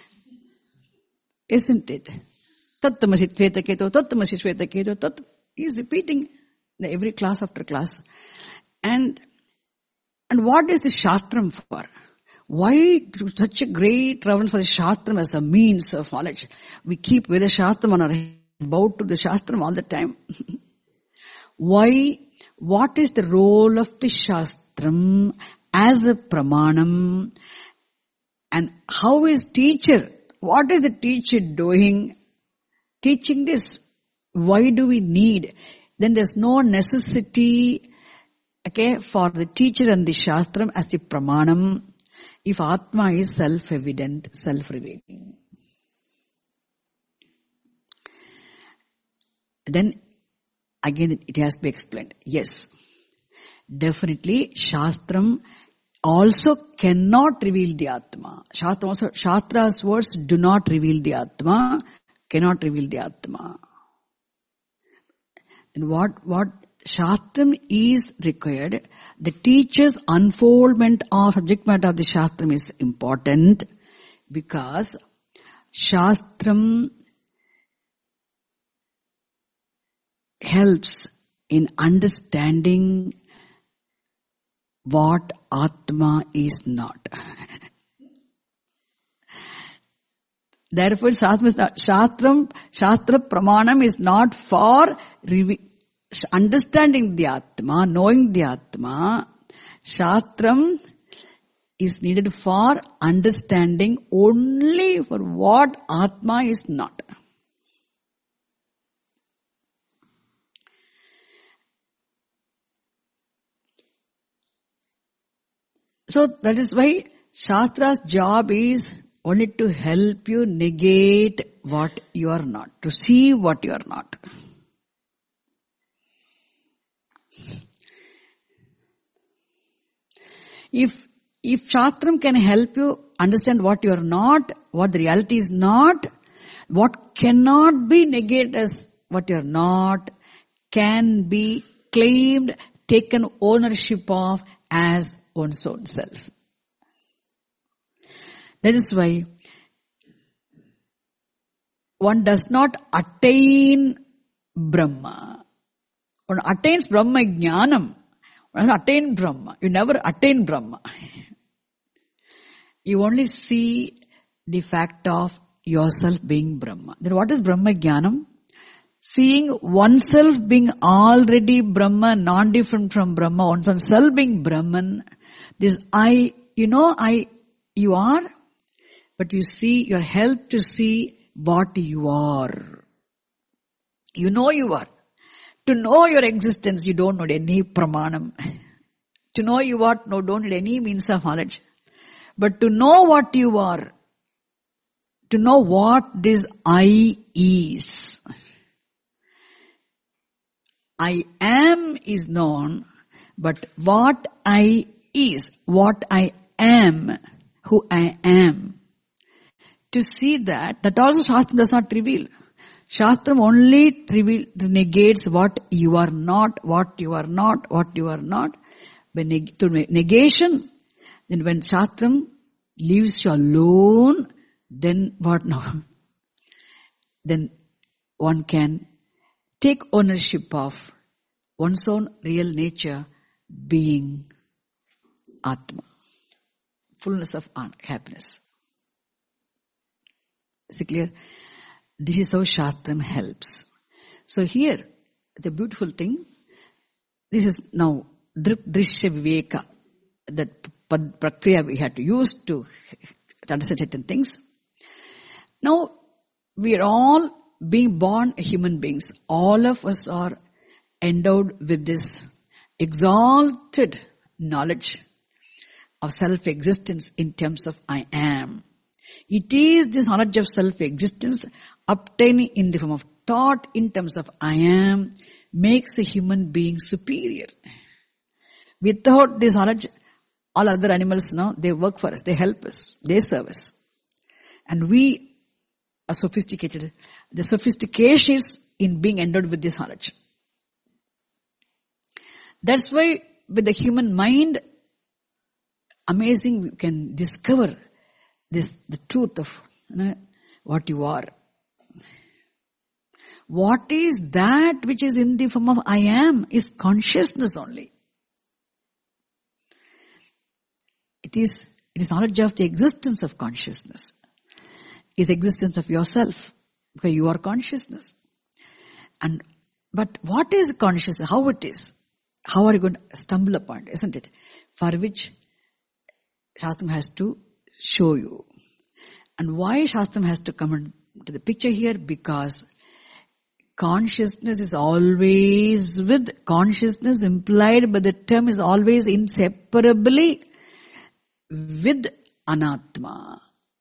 Isn't it? Tattamasi tvetaketo, tattamasi svetaketo, tat. He's repeating every class after class. And what is the Shastram for? Why such a great reverence for the Shastram as a means of knowledge? We keep with the Shastram on our head, bow to the Shastram all the time. Why? What is the role of the Shastram as a pramanam? And how is teacher? What is the teacher doing? Teaching this. Why do we need? Then there's no necessity, okay, for the teacher and the Shastram as the pramanam if Atma is self-evident, self-revealing. Then again it has to be explained. Yes, definitely Shastram also cannot reveal the Atma. Shastra's words do not reveal the Atma, cannot reveal the Atma. And what Shastram is required, the teacher's unfoldment of subject matter of the Shastram is important because Shastram helps in understanding what Atma is not. Therefore, Shastra Pramanam is not for understanding the Atma, knowing the Atma. Shastram is needed for understanding only for what Atma is not. So that is why Shastra's job is only to help you negate what you are not, to see what you are not. If Shastram can help you understand what you are not, what the reality is not, what cannot be negated as what you are not, can be claimed, taken ownership of as one's own self. That is why one does not attain Brahma. One attains Brahma Jnanam. One doesn't attain Brahma. You never attain Brahma. You only see the fact of yourself being Brahma. Then what is Brahma Jnanam? Seeing oneself being already Brahma, non-different from Brahma, oneself being Brahman. This I, you are, but you see, you're helped to see what you are. You know you are. To know your existence, you don't need any pramanam. To know you are, don't need any means of knowledge. But to know what you are, to know what this I is. I am is known, but what I is, what I am, who I am. To see that also Shastram does not reveal. Shastram only negates what you are not, what you are not, what you are not. To negation, then when Shastram leaves you alone, then what now? Then one can take ownership of one's own real nature being Atma. Fullness of happiness. Is it clear? This is how Shastram helps. So here, the beautiful thing, this is now Drishya Viveka, that prakriya we had to use to understand certain things. Now, we are all being born human beings. All of us are endowed with this exalted knowledge of self-existence in terms of I am. It is this knowledge of self-existence obtaining in the form of thought in terms of I am makes a human being superior. Without this knowledge, all other animals now, they work for us, they help us, they serve us. And we are sophisticated. The sophistication is in being endowed with this knowledge. That's why with the human mind, amazing, we can discover the truth of what you are. What is that which is in the form of I am is consciousness only. It is knowledge of the existence of consciousness. Is existence of yourself. Because you are consciousness. But what is consciousness? How it is? How are you going to stumble upon it, isn't it? For which Shastram has to show you. And why Shastram has to come into the picture here? Because consciousness is always with, consciousness implied by the term is always inseparably with Anatma.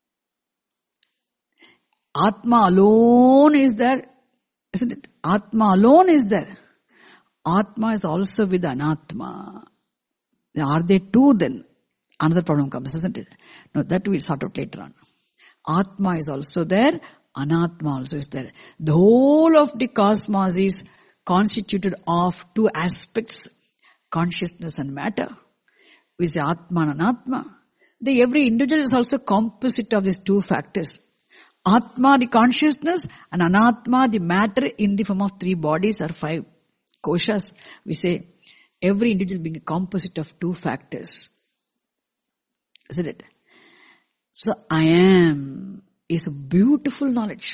Atma alone is there, isn't it? Atma alone is there. Atma is also with Anatma. Are they two then? Another problem comes, isn't it? No, that we'll sort out later on. Atma is also there. Anatma also is there. The whole of the cosmos is constituted of two aspects, consciousness and matter. We say Atma and Anatma. Every individual is also composite of these two factors. Atma, the consciousness, and Anatma, the matter in the form of three bodies or five koshas. We say every individual being a composite of two factors. Isn't it? So I am is a beautiful knowledge.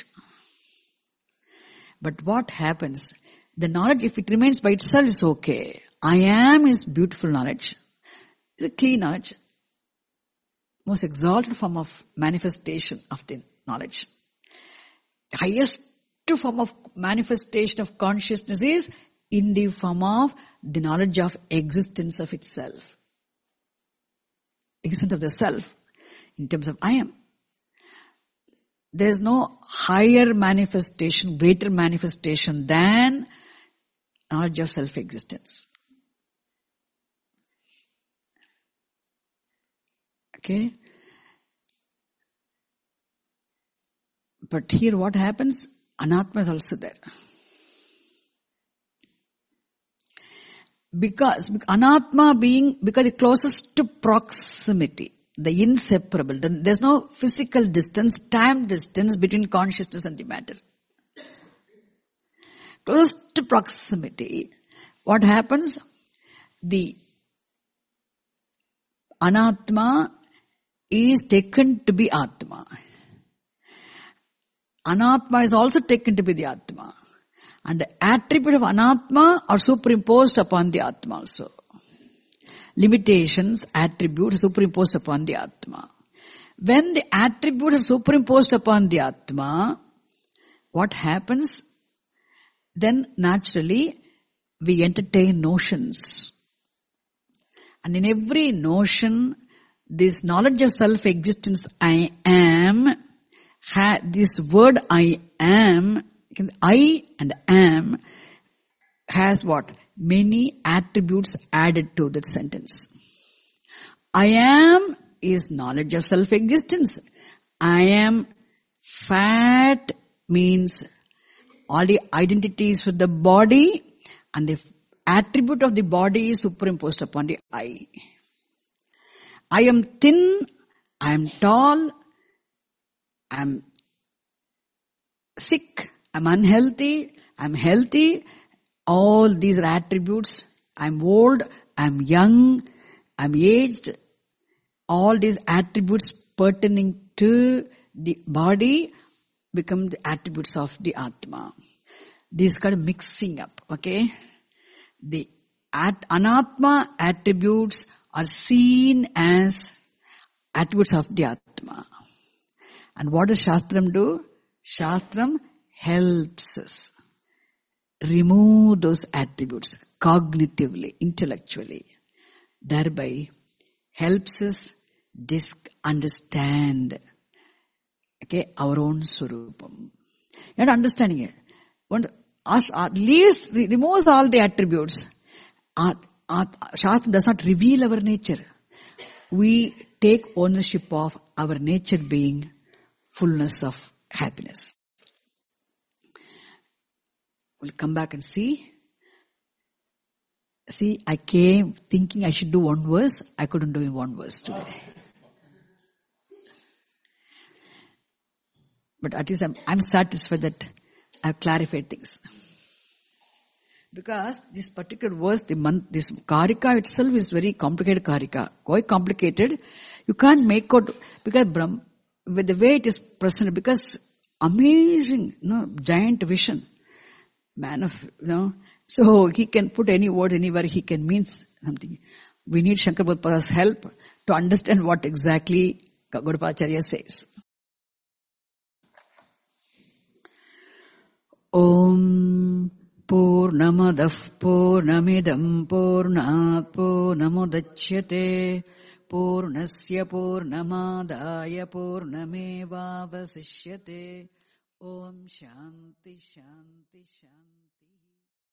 But what happens? The knowledge, if it remains by itself, is okay. I am is beautiful knowledge. It's a clean knowledge. Most exalted form of manifestation of the knowledge. Highest form of manifestation of consciousness is in the form of the knowledge of existence of itself. Existence of the self in terms of I am. There is no higher manifestation, greater manifestation than knowledge of self-existence. Okay? But here what happens? Anatma is also there. Because Anatma being, because the closest to proximity, the inseparable, there's no physical distance, time distance between consciousness and the matter. Closest to proximity, what happens? The Anatma is taken to be Atma. Anatma is also taken to be the Atma. And the attribute of Anatma are superimposed upon the Atma also. Limitations, attributes superimposed upon the Atma. When the attributes are superimposed upon the Atma, what happens? Then naturally we entertain notions. And in every notion, this knowledge of self-existence, I am, this word I am, I and am has what? Many attributes added to that sentence. I am is knowledge of self-existence. I am fat means all the identities with the body, and the attribute of the body is superimposed upon the I. I am thin, I am tall, I am sick, I am unhealthy, I am healthy. All these are attributes. I am old, I am young, I am aged. All these attributes pertaining to the body become the attributes of the Atma. These kind of mixing up, okay? The Anatma attributes are seen as attributes of the Atma. And what does Shastram do? Shastram helps us remove those attributes cognitively, intellectually. Thereby helps us understand, okay, our own Swarupam. You're not understanding it. At least removes all the attributes. Shastra does not reveal our nature. We take ownership of our nature being fullness of happiness. We'll come back and see. See, I came thinking I should do one verse. I couldn't do in one verse today. But at least I'm satisfied that I've clarified things. Because this particular verse, this Karika itself is very complicated Karika. Quite complicated. You can't make out, because with the way it is presented, because amazing, giant vision. Man of, so he can put any word anywhere, he can mean something. We need Shankar Bhagavata's help to understand what exactly Gaudapadacharya says. Om Purnamadah Purnamidam Purnat Purnamudachyate Purnasya Purnamadaya Purnamevavasishyate. Om Shanti Shanti Shanti.